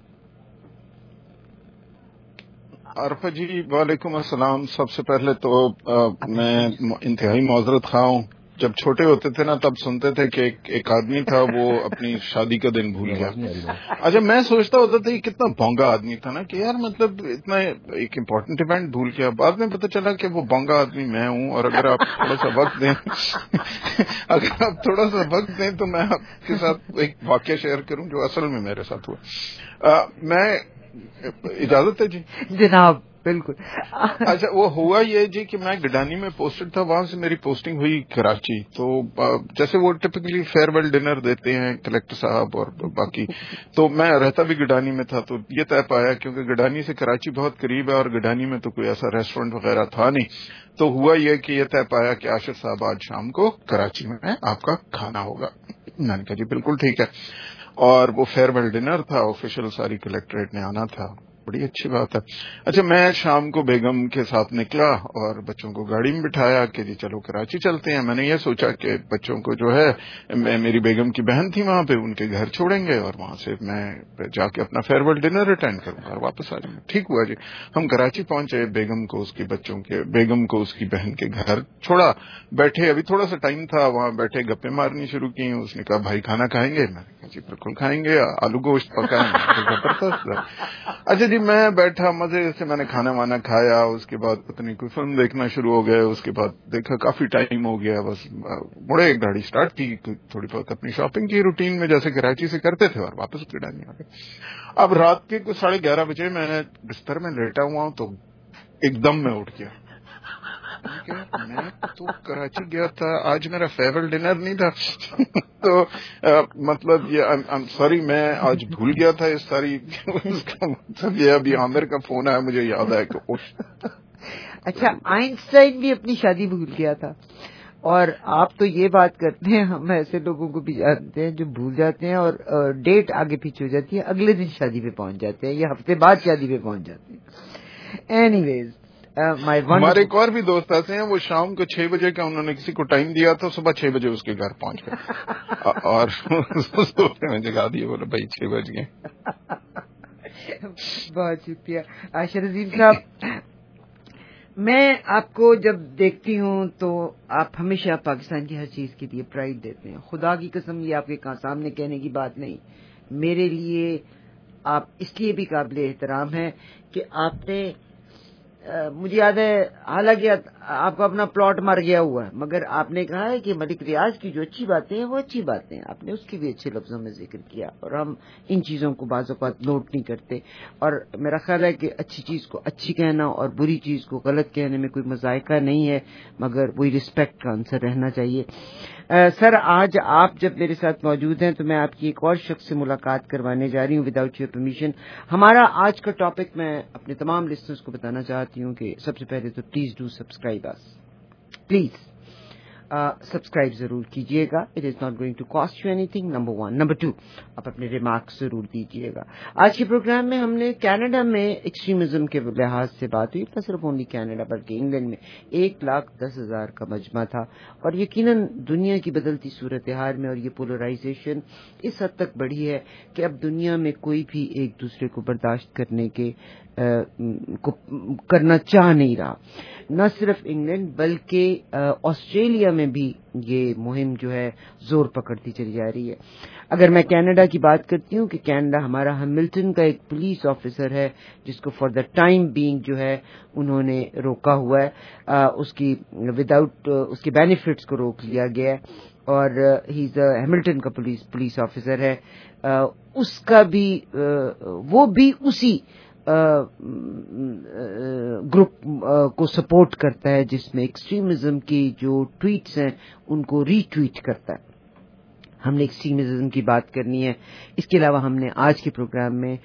अरफा जी वालेकुम अस्सलाम सबसे पहले तो आ, मैं इंतहाई मौजरत खा हूँ जब छोटे होते थे ना तब सुनते थे कि एक, एक आदमी था वो अपनी शादी का दिन भूल गया अच्छा मैं सोचता होता था कि कितना भोंगा आदमी था ना कि यार मतलब इतना एक इम्पोर्टेंट इवेंट भूल गया बाद में पता चला कि वो भोंगा आदमी मैं हूँ और अगर आप थोड़ा सा वक्त दें अगर आप थोड़ा सा वक्त दें तो मैं आपके साथ एक वाकया शेयर करूँ जो असल में मेरे साथ हुआ आ, मैं इजाजत है जी जनाब बिल्कुल अच्छा वो हुआ ये जी कि मैं गडानी में पोस्टेड था वहां से मेरी पोस्टिंग हुई कराची तो जैसे वो टिपिकली फेयरवेल डिनर देते हैं कलेक्टर साहब और बाकी तो मैं रहता भी गडानी में था तो ये तय पाया क्योंकि गडानी से कराची बहुत करीब है और गडानी में तो कोई ऐसा रेस्टोरेंट वगैरह था नहीं तो हुआ ये कि ये तय पाया कि आशिर साहब आज शाम को कराची में आपका खाना होगा मैंने कहा जी बिल्कुल ठीक है और वो फेयरवेल डिनर था ऑफिशियल सारी कलेक्ट्रेट ने आना था بڑی اچھی بات ہے. اچھا میں شام کو بیگم کے ساتھ نکلا اور بچوں کو گاڑی میں بٹھایا کہ جی چلو کراچی چلتے ہیں. میں نے یہ سوچا کہ بچوں کو جو ہے میری بیگم کی بہن تھی وہاں پہ ان کے گھر چھوڑیں گے اور وہاں سے میں جا کے اپنا فیئر ویل ڈنر اٹینڈ کروں گا اور واپس آ جاؤں گا. ٹھیک ہوا جی. ہم کراچی پہنچے, بیگم کو اس کی بچوں کے بیگم کو اس کی بہن کے گھر چھوڑا, بیٹھے ابھی تھوڑا سا ٹائم تھا وہاں بیٹھے گپے مارنی شروع کی. اس نے کہا بھائی کھانا کھائیں گے؟ میں نے کہا جی بالکل کھائیں گے, آلو گوشت پکائیں گے. اچھا جی میں بیٹھا مزے سے, میں نے کھانا وانا کھایا. اس کے بعد پتہ نہیں کوئی فلم دیکھنا شروع ہو گئے. اس کے بعد دیکھا کافی ٹائم ہو گیا, بس مڑے گاڑی سٹارٹ کی, تھوڑی بہت اپنی شاپنگ کی روٹین میں جیسے کراچی سے کرتے تھے اور واپس کراچی آ گئے. اب رات کے کچھ ساڑھے گیارہ بجے میں نے بستر میں لیٹا ہوا ہوں تو ایک دم میں اٹھ گیا. میں تو کراچی گیا تھا, آج میرا فیئرویل ڈنر نہیں تھا. تو مطلب یہ سوری میں آج بھول گیا تھا اس ساری. اس کا مطلب یہ ابھی عامر کا فون آیا مجھے یاد آیا کہ اچھا آئنسٹائن بھی اپنی شادی بھول گیا تھا. اور آپ تو یہ بات کرتے ہیں, ہم ایسے لوگوں کو بھی جانتے ہیں جو بھول جاتے ہیں اور ڈیٹ آگے پیچھے ہو جاتی ہے, اگلے دن شادی پہ پہنچ جاتے ہیں یا ہفتے بعد شادی پہ پہنچ جاتے ہیں. اینی ویز ہمارے ایک اور بھی دوست ایسے ہیں, وہ شام کو چھ بجے کا انہوں نے کسی کو ٹائم دیا تھا, صبح چھ بجے اس کے گھر پہنچ گئے اور جگا دیے, بولے بھائی چھ بج گئے. بہت شکریہ عاشر عظیم صاحب. میں آپ کو جب دیکھتی ہوں تو آپ ہمیشہ پاکستان کی ہر چیز کے لیے پرائڈ دیتے ہیں. خدا کی قسم یہ آپ کے سامنے کہنے کی بات نہیں, میرے لیے آپ اس لیے بھی قابل احترام ہیں کہ آپ نے مجھے یاد ہے, حالانکہ آپ کا اپنا پلاٹ مر گیا ہوا ہے, مگر آپ نے کہا ہے کہ ملک ریاض کی جو اچھی باتیں ہیں وہ اچھی باتیں ہیں. آپ نے اس کی بھی اچھے لفظوں میں ذکر کیا اور ہم ان چیزوں کو بعض اوقات نوٹ نہیں کرتے. اور میرا خیال ہے کہ اچھی چیز کو اچھی کہنا اور بری چیز کو غلط کہنے میں کوئی مذائقہ نہیں ہے, مگر وہی رسپیکٹ کا عنصر رہنا چاہیے. سر آج آپ جب میرے ساتھ موجود ہیں تو میں آپ کی ایک اور شخص سے ملاقات کروانے جا رہی ہوں وداؤٹ یور پرمیشن. ہمارا آج کا ٹاپک میں اپنے تمام لسنرز کو بتانا چاہتی ہوں کہ سب سے پہلے تو پلیز ڈو سبسکرائب اس, پلیز سبسکرائب ضرور کیجیے گا. It is not going to cost you anything, number one. Number two, آپ اپنے ریمارکس ضرور دیجیے گا. آج کے پروگرام میں ہم نے کینیڈا میں ایکسٹریمزم کے لحاظ سے بات ہوئی, نہ صرف اونلی کینیڈا بلکہ انگلینڈ میں ایک لاکھ دس ہزار کا مجمع تھا. اور یقیناً دنیا کی بدلتی صورتحال میں اور یہ پولرائزیشن اس حد تک بڑھی ہے کہ اب دنیا میں کوئی بھی ایک دوسرے کو برداشت کرنے کے کو کرنا چاہ نہیں رہا. نہ صرف انگلینڈ بلکہ آسٹریلیا میں بھی یہ مہم جو ہے زور پکڑتی چلی جا رہی ہے. اگر میں کینیڈا کی بات کرتی ہوں کہ کینیڈا ہمارا ہیملٹن کا ایک پولیس آفیسر ہے جس کو فار دا ٹائم بینگ جو ہے انہوں نے روکا ہوا ہے, اس کی وداؤٹ اس کے بینیفٹس کو روک لیا گیا ہے اور ہی از اے ہیملٹن کا پولیس پولیس آفیسر ہے. اس کا بھی وہ بھی اسی گروپ کو سپورٹ کرتا ہے جس میں ایکسٹریمزم کی جو ٹویٹس ہیں ان کو ری ٹویٹ کرتا ہے. ہم نے ایکسٹریمزم کی بات کرنی ہے. اس کے علاوہ ہم نے آج کے پروگرام میں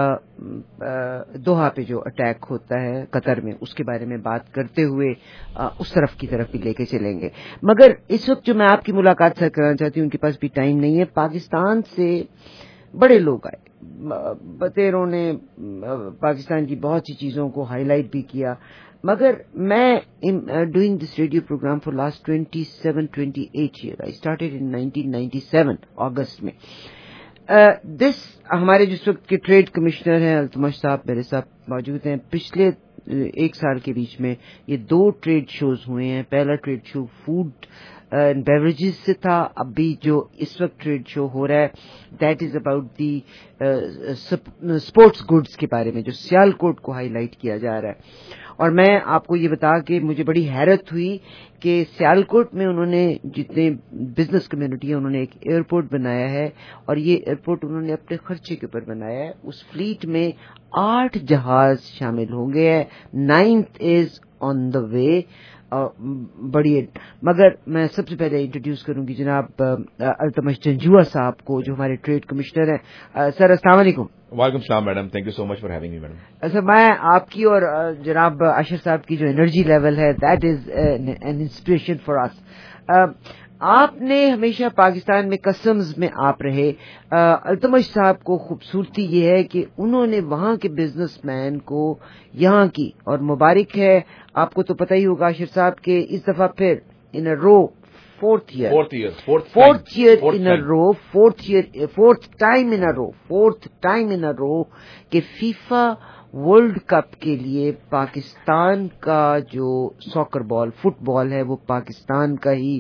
دوحہ پہ جو اٹیک ہوتا ہے قطر میں اس کے بارے میں بات کرتے ہوئے اس طرف کی طرف بھی لے کے چلیں گے. مگر اس وقت جو میں آپ کی ملاقات سے کرنا چاہتی ہوں ان کے پاس بھی ٹائم نہیں ہے. پاکستان سے بڑے لوگ آئے, بطیروں نے پاکستان کی بہت سی چیزوں کو ہائی لائٹ بھی کیا, مگر میں doing this radio programme for last twenty seven twenty eight year, I started in nineteen ninety seven August میں. دس ہمارے جس وقت کے ٹریڈ کمشنر ہیں التمش صاحب میرے ساتھ موجود ہیں. پچھلے ایک سال کے بیچ میں یہ دو ٹریڈ شوز ہوئے ہیں. پہلا trade show food and beverages سے تھا, اب بھی جو اس وقت ٹریڈ شو ہو رہا ہے that is about the sports goods کے بارے میں جو سیالکوٹ کو ہائی لائٹ کیا جا رہا ہے. اور میں آپ کو یہ بتا کے مجھے بڑی حیرت ہوئی کہ سیالکوٹ میں انہوں نے جتنے بزنس کمیونٹی ہے انہوں نے ایک ایئرپورٹ بنایا ہے اور یہ ایئرپورٹ انہوں نے اپنے خرچے کے اوپر بنایا ہے. اس فلیٹ میں آٹھ جہاز شامل ہوں گے, نائنتھ از آن دا وے. بڑی مگر میں سب سے پہلے انٹروڈیوس کروں گی جناب التمش جنجوعہ صاحب کو جو ہمارے ٹریڈ کمشنر ہیں. سر السلام علیکم. وعلیکم السلام madam, thank you so much for having me madam. اچھا, میں آپ کی اور جناب عاشر صاحب کی جو انرجی لیول ہے that is an inspiration for us. آپ نے ہمیشہ پاکستان میں کسٹمز میں آپ رہے. التمش صاحب کو خوبصورتی یہ ہے کہ انہوں نے وہاں کے بزنس مین کو یہاں کی, اور مبارک ہے آپ کو تو پتہ ہی ہوگا عاشر صاحب کے اس دفعہ پھر in a row fourth year fourth year fourth year in a row fourth year fourth time in a row fourth time in a row کہ فیفا ورلڈ کپ کے لیے پاکستان کا جو ساکر بال فٹ بال ہے وہ پاکستان کا ہی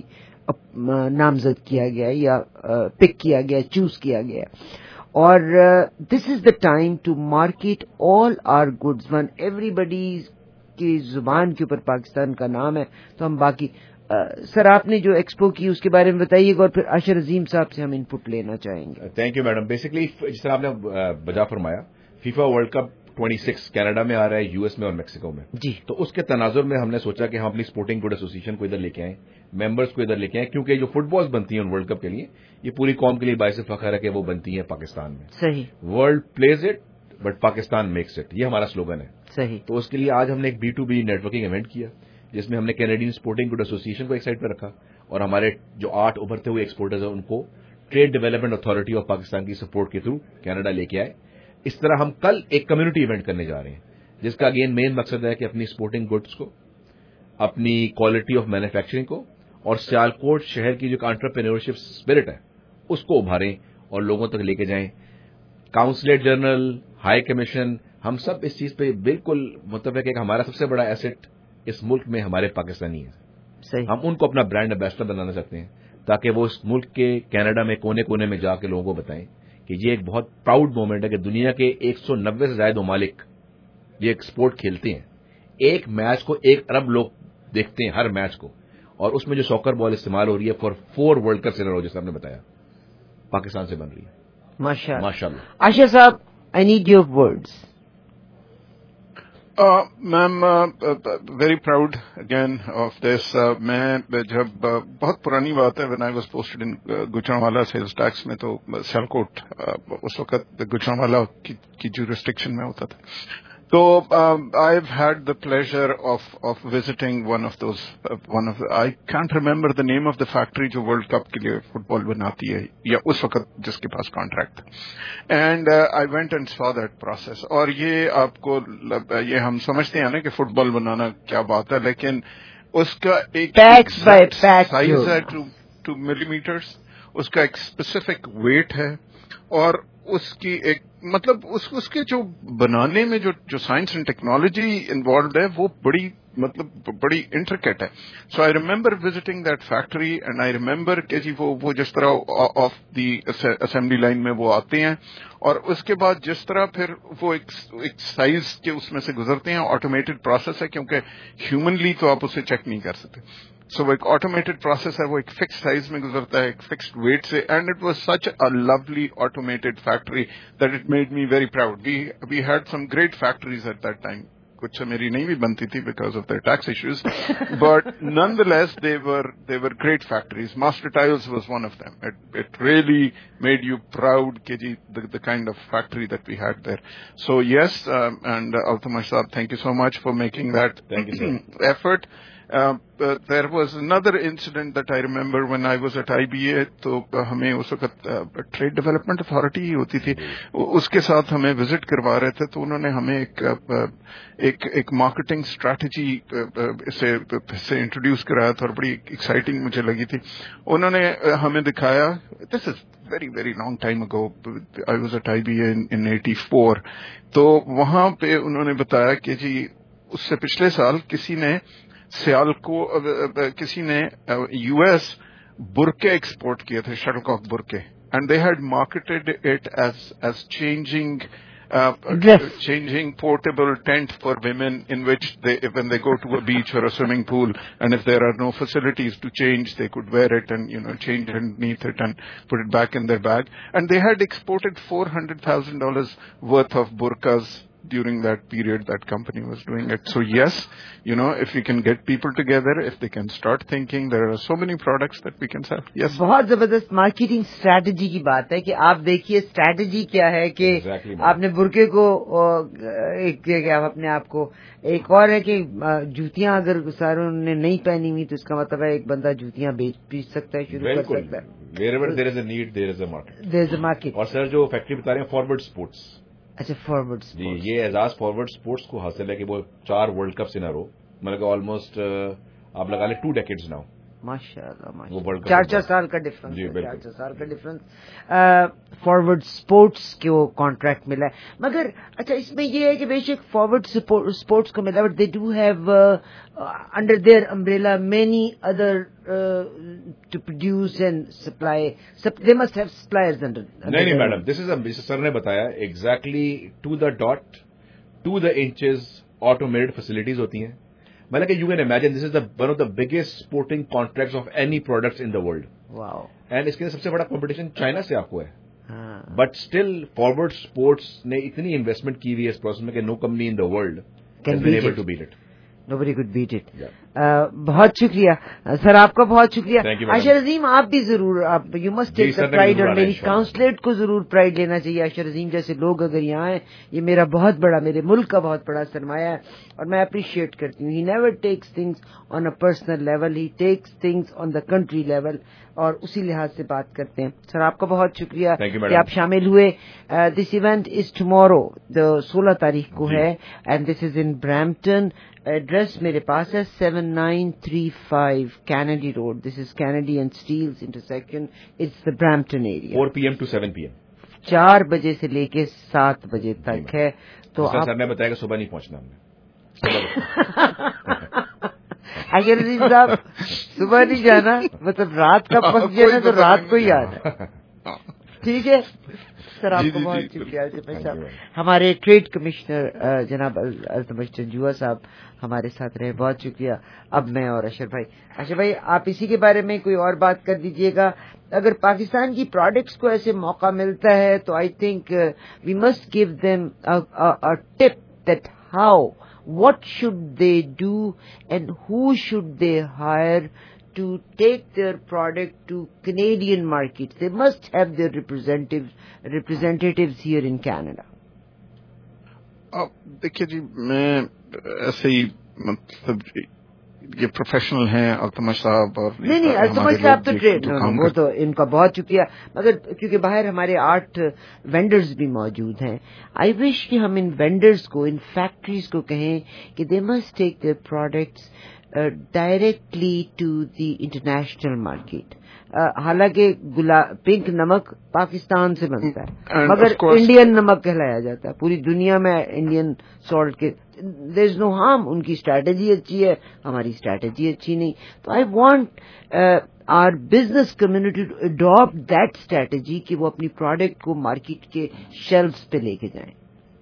نامزد کیا گیا یا پک کیا گیا, چوز کیا گیا. اور this is the time to market all our goods. One everybody کی زبان کے اوپر پاکستان کا نام ہے, تو ہم باقی سر آپ نے جو ایکسپو کی اس کے بارے میں بتائیے گا, اور پھر عاشر عظیم صاحب سے ہم ان پٹ لینا چاہیں گے. Thank you madam. بیسکلی جس طرح آپ نے بجا فرمایا, FIFA world cup twenty six Canada میں آ رہا ہے, یو ایس میں اور میکسیکو میں. جی. تو اس کے تناظر میں ہم نے سوچا کہ ہم اپنی اسپورٹنگ گڈ ایسوسیشن کو ادھر لے کے آئیں, ممبرس کو ادھر لے کے آئیں, کیونکہ جو فٹ بالز بنتی ہیں ورلڈ کپ کے لیے یہ پوری قوم کے لیے باعث فخر ہے کہ وہ بنتی ہیں پاکستان میں. صحیح. World plays it but Pakistan makes it, یہ ہمارا سلوگن ہے. صحیح. تو اس کے لیے آج ہم نے ایک B to B networking event کیا, جس میں ہم نے کینیڈین اسپورٹنگ گڈ ایسوسیشن کو ایک سائڈ پہ رکھا, اور ہمارے جو آٹھ ابھرتے ہوئے ایکسپورٹرز ہیں ان کو trade development authority of Pakistan کی سپورٹ کے تھرو کینیڈا لے کے آئے. اس طرح ہم کل ایک کمیونٹی ایونٹ کرنے جا رہے ہیں, جس کا اگین مین مقصد ہے کہ اپنی اسپورٹنگ گڈس کو, اپنی کوالٹی آف مینوفیکچرنگ کو, اور سیالکوٹ شہر کی جو انٹرپرینورشپ اسپرٹ ہے اس کو ابھاریں اور لوگوں تک لے کے جائیں. کاؤنسلیٹ جنرل, ہائی کمیشن, ہم سب اس چیز پہ بالکل متفق ہے کہ ہمارا سب سے بڑا ایسٹ اس ملک میں ہمارے پاکستانی ہیں. ہم ان کو اپنا برانڈ ایمبیسڈر بنانا چاہتے ہیں, تاکہ وہ اس ملک کے کینیڈا میں کونے کونے میں جا کے لوگوں کو بتائیں کہ یہ ایک بہت پراؤڈ مومنٹ ہے کہ دنیا کے ایک سو نبے سے زائد ممالک یہ ایک اسپورٹ کھیلتے ہیں. ایک میچ کو ایک ارب لوگ دیکھتے ہیں, ہر میچ کو, اور اس میں جو ساکر بال استعمال ہو رہی ہے فار فور ورلڈ کپ سینر, جیسے آپ نے بتایا پاکستان سے بن رہی ہے. ماشاء اللہ. عاشر صاحب, I need your words. Ma'am very proud again of this. میں جب بہت پرانی بات ہے, when I was posted in Gujranwala sales tax میں, تو سیالکوٹ اس وقت گجرانوالا کی جورسڈکشن میں ہوتا تھا. تو I have had the pleasure of of visiting one of those one of I can't remember the name of the factory جو ورلڈ کپ کے لیے فٹ بال بناتی ہے, یا اس وقت جس کے پاس کانٹریکٹ تھا. And I went and saw that process. اور یہ آپ کو یہ ہم سمجھتے ہیں نا کہ فٹ بال بنانا کیا بات ہے, لیکن اس کا ایک سائز ہے ٹو ملی میٹرس, اس کا ایک اسپیسیفک ویٹ ہے, اور اس کی ایک مطلب اس اس کے جو بنانے میں جو جو سائنس اینڈ ٹیکنالوجی انوالوڈ ہے وہ بڑی مطلب بڑی انٹرکیٹ ہے. So I remember visiting that factory, and I remember کہ جی وہ وہ جس طرح آف دی اسمبلی لائن میں وہ آتے ہیں, اور اس کے بعد جس طرح پھر وہ ایک ایک سائز کے اس میں سے گزرتے ہیں. آٹومیٹڈ پروسیس ہے, کیونکہ ہیومنلی تو آپ اسے چیک نہیں کر سکتے. سو وہ ایک آٹومیٹڈ پروسیس ہے, وہ ایک فکس سائز میں گزرتا ہے, ایک فکسڈ ویٹ سے. And it was such a lovely automated factory that it made me very proud. We we had some great factories at that time. کچھ میری نہیں بھی بنتی تھی because of the tax issues, but nonetheless they were they were great factories. Master Tiles was one of them. It really made you proud کہ جی the kind of factory that we had there. So yes, and Altamash صاحب, thank you so much for making that effort. Uh, uh, there was another incident that I remember when I was at I B A. تو ہمیں اس وقت trade development authority ہی ہوتی تھی, اس کے ساتھ ہمیں visit کروا رہے تھے. تو انہوں نے ہمیں ایک ایک ایک مارکیٹنگ اسٹریٹجی سے سے انٹروڈیوس کرایا تھا, اور بڑی ایکسائٹنگ مجھے لگی تھی. انہوں نے ہمیں دکھایا, this is very very long time ago, I was at I B A in eighty four. تو وہاں پہ انہوں نے بتایا کہ جی اس سے پچھلے سال کسی نے سیال کو کسی نے یو ایس برقعے ایکسپورٹ کیے تھے, شٹل کاک برقعے, and they had marketed it as as changing changing portable tent for women, in which they when they go to a beach or a swimming pool, and if there are no facilities to change, they could wear it and you know change underneath it and put it back in their bag. And they had exported four hundred thousand dollars worth of burqas during that period that company was doing it. So yes, you know, if we can get people together, if they can start thinking, there are so many products that we can sell. Yes. बहुत जबरदस्त marketing strategy की बात है कि आप देखिए strategy क्या है कि exactly, आपने बुरके को एक कि आप अपने आप को, एक और है कि जूतियां अगर सारों ने नहीं पहनी हुई तो इसका मतलब है एक बंदा जूतियां बेच भी सकता है, शुरू कर सकता है. Wherever there is a need, there is a market. There is a market. और सर जो फैक्ट्री बता रहे हैं फॉरवर्ड स्पोर्ट्स, अच्छा फॉरवर्ड स्पोर्ट्स, ये एजाज फॉरवर्ड स्पोर्ट्स को हासिल है कि वो चार वर्ल्ड कप्स इन अ रो, मतलब ऑलमोस्ट आप लगा ले टू डेकेड्स नाउ. माशाल्लाह माशाल्लाह, चार चार साल का डिफरेंस, चार चार साल का डिफरेंस फॉरवर्ड स्पोर्ट्स को कॉन्ट्रैक्ट मिला है. मगर अच्छा इसमें ये है कि बेशक फॉरवर्ड स्पोर्ट्स को मिला, but they do have under their umbrella many other to produce and supply, they must have suppliers under. नहीं नहीं मैडम, दिस इज सर ने बताया exactly to the dot, to the inches automated facilities होती हैं. मतलब कि you can imagine this is the one of the biggest sporting contracts of any products in the world. Wow. And इसके अंदर सबसे बड़ा कंपटीशन चाइना से आपको है, बट स्टिल फॉरवर्ड स्पोर्ट्स ने इतनी इन्वेस्टमेंट की हुई है इस प्रोसेस में कि no company in the world can be able to beat it. Nobody could beat it. Yeah. uh, बहुत शुक्रिया सर, आपका बहुत शुक्रिया. आयशा रजीम आप भी जरूर, आप you must take the pride, और मेरी काउंसलेट को जरूर प्राइड लेना चाहिए. आयशा रजीम जैसे लोग अगर यहाँ आए, ये मेरा बहुत बड़ा, मेरे मुल्क का बहुत बड़ा सरमाया है और मैं अप्रिशिएट करती हूँ. He never takes things on a personal level, he takes things on the country level, और उसी लिहाज से बात करते हैं. सर आपका बहुत शुक्रिया कि आप शामिल हुए. This event is tomorrow, the सोलह तारीख को है, and this is in Brampton. Address मेरे पास है seven nine three five Kennedy road. This is Kennedy and Steeles intersection. It's the Brampton area. Four p m to seven p m, चार बजे से लेके सात बजे तक है. तो आप सर ने बताया कि सुबह नहीं पहुंचना हमने. अगर जी साहब सुबह नहीं जाना, मतलब रात का पक जाना तो रात को ही आना. ठीक है सर, आपको बहुत शुक्रिया. साहब हमारे ट्रेड कमिश्नर जनाब अल्तमश चंजुआ साहब हमारे साथ रहे, बहुत शुक्रिया. अब मैं और अशर भाई, अशर भाई आप इसी के बारे में कोई और बात कर दीजिएगा. अगर पाकिस्तान की प्रोडक्ट्स को ऐसे मौका मिलता है तो I think we must give them a tip that how, what should they do and who should they hire to take their product to Canadian markets? They must have their representatives representatives here in Canada. देखिए जी, मैं ऐसे ही मतलब ये professional हैं अल्तमश साहब, और नहीं नहीं अल्तमश साहब तो ट्रेड, वो तो इनका बहुत शुक्रिया. मगर क्योंकि बाहर हमारे आठ वेंडर्स भी मौजूद हैं, आई विश कि हम इन वेंडर्स को, इन फैक्ट्रीज को कहें कि they must take their products directly to the international market. हालांकि पिंक नमक पाकिस्तान से बनता है, मगर इंडियन नमक कहलाया जाता है पूरी दुनिया में. इंडियन सॉल्ट के देयर इज नो हार्म. उनकी स्ट्रैटेजी अच्छी है, हमारी स्ट्रैटेजी अच्छी नहीं. तो I want our business community to adopt that strategy कि वो अपनी प्रोडक्ट को मार्केट के शेल्फ्स पे लेके जाएं.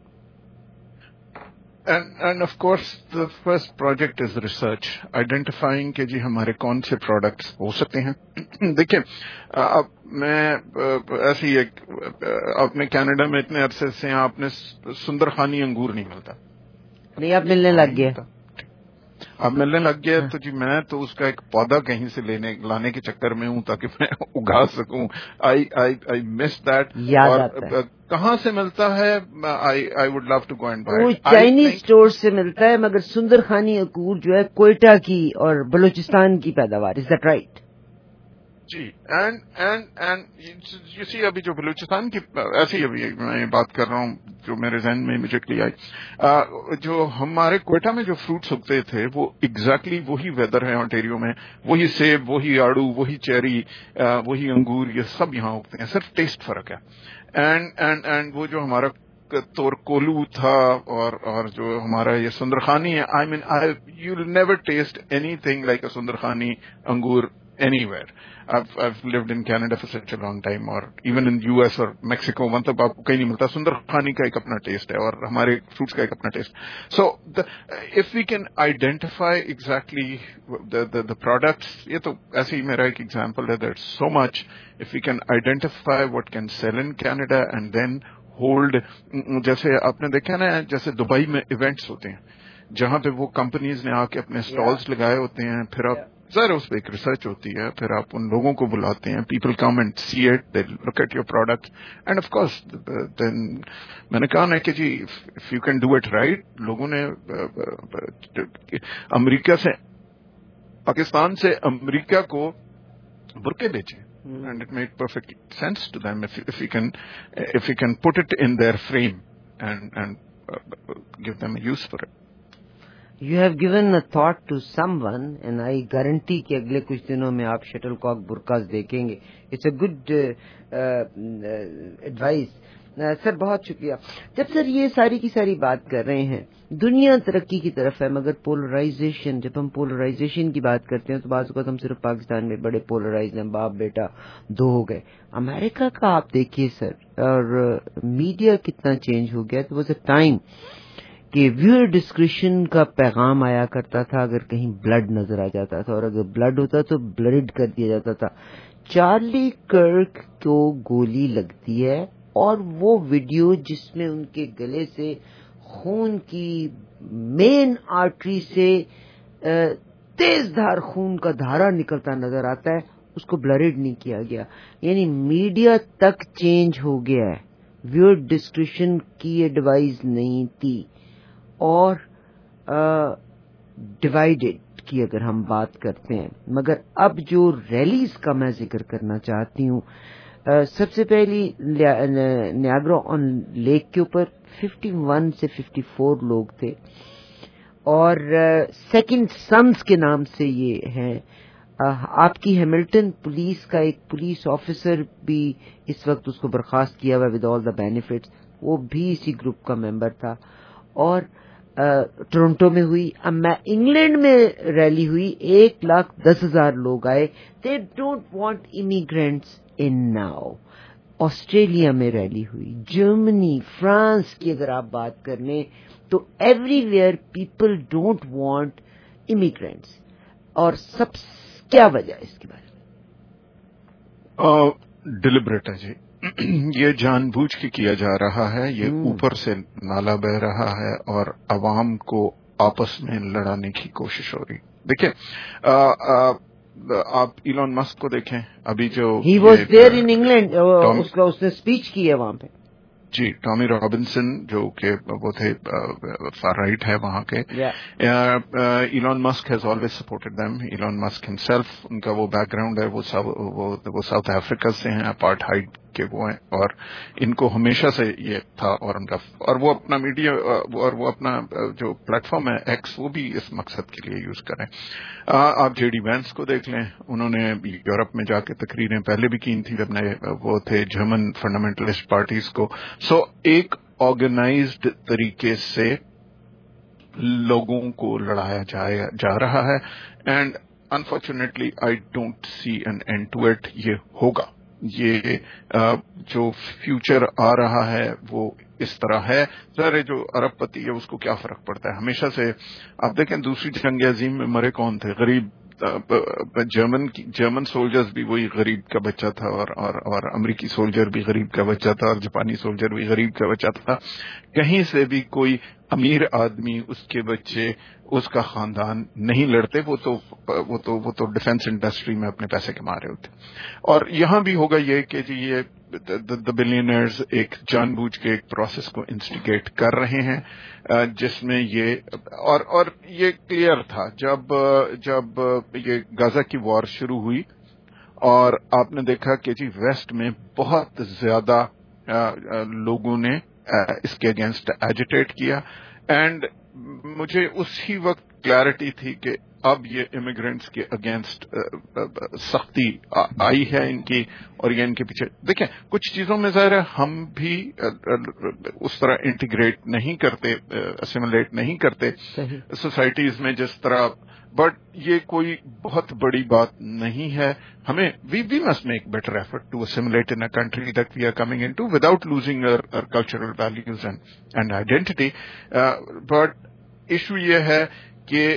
And, and of course, the first project is research, identifying कि जी हमारे कौन से products हो सकते हैं. देखिए, अब मैं ऐसे ही एक, अपने कनाडा में इतने अरसे से आपने सुंदरखानी अंगूर नहीं मिलता. नहीं, अब मिलने लग गया. अब मिलने लग गया तो जी मैं तो उसका एक पौधा कहीं से लेने लाने के चक्कर में हूँ ताकि मैं उगा सकूं. I I I miss that. और कहाँ से मिलता है, I I would love to go and buy. वो चाइनीज स्टोर से मिलता है, मगर सुंदरखानी अंगूर जो है कोयटा की और बलूचिस्तान की पैदावार. Is that right? जी. And and and you see, अभी जो बलूचिस्तान की, ऐसे ही अभी मैं बात कर रहा हूँ जो मेरे जहन में इमीडिएटली आई, जो हमारे कोयटा में जो फ्रूट्स उगते थे वो एग्जैक्टली exactly वही वेदर है ओंटारियो में. वही सेब, वही आड़ू, वही चेरी, वही अंगूर, ये सब यहाँ उगते हैं. सिर्फ टेस्ट फर्क है. एंड एंड एंड वो जो हमारा तोरकोलू था और और जो हमारा ये सुंदरखानी है, I mean I you will never taste anything like a Sundarkhani अंगूर anywhere. I've I've lived in Canada for such a long time, or even in U S or Mexico. मतलब आपको कहीं नहीं मिलता. सुंदरखानी का एक अपना टेस्ट है और हमारे फ्रूट्स का एक अपना taste. So the, if we can identify exactly the the, the products, ये तो ऐसे ही मेरा एक example है. There's so much. If we can identify what can sell in Canada and then hold. جیسے آپ نے دیکھا نا جیسے دبئی میں ایونٹس ہوتے ہیں جہاں پہ وہ کمپنیز نے آ کے اپنے اسٹالس لگائے ہوتے ہیں, پھر آپ ظاہر اس پہ ایک ریسرچ ہوتی ہے, پھر آپ ان لوگوں کو بلاتے ہیں, people come and see it, they look at your product and of course then میں نے کہا نا کہ جی if you can do it right. لوگوں نے امریکہ سے پاکستان سے امریکہ کو برقعے بیچے and it made perfect sense to them if, if you can if you can put it in their frame and and uh, give them a use for it. You have given a thought to someone and I guarantee کہ اگلے کچھ دنوں میں آپ shuttle کاک برقعز دیکھیں گے. It's a good uh, uh, advice. سر بہت شکریہ. جب سر یہ ساری کی ساری بات کر رہے ہیں دنیا ترقی کی طرف ہے, مگر پولرائزیشن, جب ہم پولرائزیشن کی بات کرتے ہیں تو بعض اوقات ہم صرف پاکستان میں بڑے پولرائز ہیں, باپ بیٹا دو ہو گئے. امریکہ کا آپ دیکھیے سر, اور میڈیا کتنا چینج ہو گیا. تو واز اے ٹائم کہ ویور ڈسکریشن کا پیغام آیا کرتا تھا اگر کہیں بلڈ نظر آ جاتا تھا, اور اگر بلڈ ہوتا تو بلڈ کر دیا جاتا تھا. چارلی کرک کو گولی لگتی ہے اور وہ ویڈیو جس میں ان کے گلے سے خون کی مین آرٹری سے تیز دھار خون کا دھارا نکلتا نظر آتا ہے, اس کو بلرڈ نہیں کیا گیا. یعنی میڈیا تک چینج ہو گیا ہے. ویور ڈسکریشن کی ایڈوائز نہیں تھی, اور ڈیوائیڈڈ کی اگر ہم بات کرتے ہیں. مگر اب جو ریلیز کا میں ذکر کرنا چاہتی ہوں, سب سے پہلی نیاگرا آن لیک کے اوپر ففٹی ون سے ففٹی فور لوگ تھے, اور سیکنڈ سنس کے نام سے یہ ہیں. آپ کی ہیملٹن پولیس کا ایک پولیس آفیسر بھی اس وقت اس کو برخاست کیا ہوا ود آل دا بینیفٹس, وہ بھی اسی گروپ کا ممبر تھا. اور ٹورنٹو میں ہوئی. اب میں انگلینڈ میں ریلی ہوئی, ایک لاکھ دس ہزار لوگ آئے. They don't want immigrants in now. Australia میں ریلی ہوئی, جرمنی, فرانس کی اگر آپ بات کر لیں تو everywhere people don't want immigrants. اور سب کیا وجہ ہے اس کے بارے میں؟ ڈیلیبریٹ ہے جی, یہ جان بوجھ کے کیا جا رہا ہے. یہ اوپر سے نالا بہ رہا ہے اور عوام کو آپس میں لڑانے کی کوشش ہو رہی. دیکھیں آپ ایلون مسک کو دیکھیں, ابھی جو he was there in England, اس کا اس نے اسپیچ کی ہے وہاں پہ. جی, ٹامی رابنسن جو کہ وہ تھے فار رائٹ ہے وہاں کے. Elon Musk has always supported them. Elon Musk himself, ان کا وہ بیک گراؤنڈ ہے, وہ وہ ساؤتھ افریقہ سے ہیں, اپارٹھائڈ کے وہ ہیں, اور ان کو ہمیشہ سے یہ تھا. اور ان کا اور وہ اپنا میڈیا اور وہ اپنا جو پلیٹ فارم ہے ایکس, وہ بھی اس مقصد کے لیے یوز کریں. آپ جے ڈی وینس کو دیکھ لیں, انہوں نے یورپ میں جا کے تقریریں پہلے بھی کی تھی جب نے وہ تھے جرمن فنڈامنٹلسٹ پارٹیز کو. سو so, ایک آرگنائزڈ طریقے سے لوگوں کو لڑایا جا رہا ہے, and unfortunately I don't see an end to it. یہ ہوگا, یہ جو فیوچر آ رہا ہے وہ اس طرح ہے. ذرا جو ارب پتی ہے اس کو کیا فرق پڑتا ہے. ہمیشہ سے آپ دیکھیں دوسری جنگ عظیم میں مرے کون تھے؟ غریب. جرمن جرمن سولجرز بھی وہی غریب کا بچہ تھا, اور اور اور امریکی سولجر بھی غریب کا بچہ تھا, اور جاپانی سولجر بھی غریب کا بچہ تھا. کہیں سے بھی کوئی امیر آدمی, اس کے بچے, اس کا خاندان نہیں لڑتے. وہ تو وہ تو وہ تو ڈیفنس انڈسٹری میں اپنے پیسے کما رہے ہوتے. اور یہاں بھی ہوگا یہ کہ جی یہ دا بلینئرز ایک جان بوجھ کے ایک پروسیس کو انسٹیگیٹ کر رہے ہیں, جس میں یہ اور اور یہ کلیئر تھا جب جب یہ غزہ کی وار شروع ہوئی, اور آپ نے دیکھا کہ جی ویسٹ میں بہت زیادہ لوگوں نے اس کے اگینسٹ ایجیٹیٹ کیا, اینڈ مجھے اسی وقت کلیئرٹی تھی کہ اب یہ امیگرینٹس کے اگینسٹ سختی آئی ہے ان کی, اور یہ ان کے پیچھے. دیکھیں کچھ چیزوں میں ظاہر ہے ہم بھی اس طرح انٹیگریٹ نہیں کرتے, اسیمولیٹ نہیں کرتے سوسائٹیز میں جس طرح, بٹ یہ کوئی بہت بڑی بات نہیں ہے. ہمیں we we must make better effort to assimilate in a country that we are coming into without losing our cultural values and identity. But issue یہ ہے کہ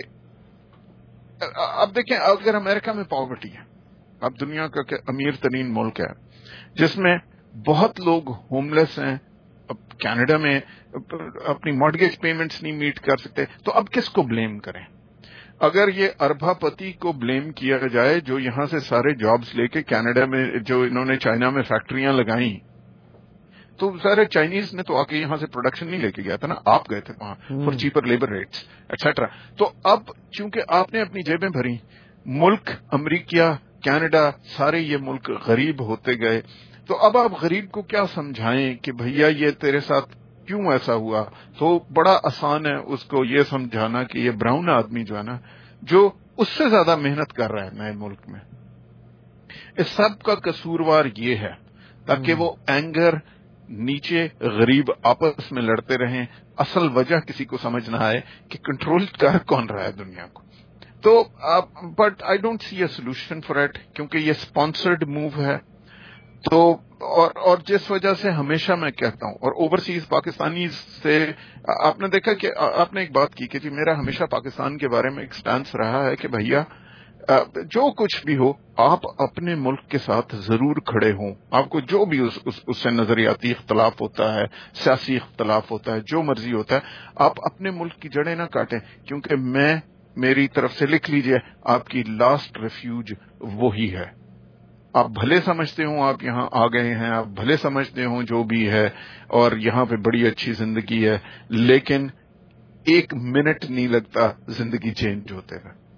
اب دیکھیں اگر امریکہ میں پاورٹی ہے, اب دنیا کا امیر ترین ملک ہے جس میں بہت لوگ ہوم لیس ہیں, کینیڈا میں اپنی مارگیج پیمنٹس نہیں میٹ کر سکتے، تو اب کس کو بلیم کریں؟ اگر یہ اربا پتی کو بلیم کیا جائے جو یہاں سے سارے جابز لے کے کینیڈا میں، جو انہوں نے چائنا میں فیکٹریاں لگائیں، تو سارے چائنیز نے تو آ کے یہاں سے پروڈکشن نہیں لے کے گیا تھا نا، آپ گئے تھے وہاں for cheaper labour rates etcetera. تو اب چونکہ آپ نے اپنی جیبیں بھری، ملک امریکہ، کینیڈا، سارے یہ ملک غریب ہوتے گئے، تو اب آپ غریب کو کیا سمجھائیں کہ بھیا یہ تیرے ساتھ کیوں ایسا ہوا؟ تو بڑا آسان ہے اس کو یہ سمجھانا کہ یہ براؤن آدمی جو ہے نا، جو اس سے زیادہ محنت کر رہا ہے نئے ملک میں، اس سب کا قصوروار یہ ہے، تاکہ وہ اینگر نیچے غریب آپس میں لڑتے رہیں، اصل وجہ کسی کو سمجھ نہ آئے کہ کنٹرول کر کون رہا ہے دنیا کو. تو but I don't see a solution for it, کیونکہ یہ اسپانسرڈ موو ہے. تو اور اور جس وجہ سے ہمیشہ میں کہتا ہوں، اور اوورسیز پاکستانی سے آپ نے دیکھا کہ آپ نے ایک بات کی کہ جی میرا ہمیشہ پاکستان کے بارے میں ایک سٹانس رہا ہے کہ بھیا جو کچھ بھی ہو آپ اپنے ملک کے ساتھ ضرور کھڑے ہوں. آپ کو جو بھی اس, اس, اس سے نظریاتی اختلاف ہوتا ہے، سیاسی اختلاف ہوتا ہے، جو مرضی ہوتا ہے، آپ اپنے ملک کی جڑیں نہ کاٹیں، کیونکہ میں میری طرف سے لکھ لیجئے آپ کی لاسٹ ریفیوج وہی ہے. آپ بھلے سمجھتے ہوں آپ یہاں آ گئے ہیں، آپ بھلے سمجھتے ہوں جو بھی ہے، اور یہاں پہ بڑی اچھی زندگی ہے، لیکن ایک منٹ نہیں لگتا زندگی چینج ہوتے ہوئے.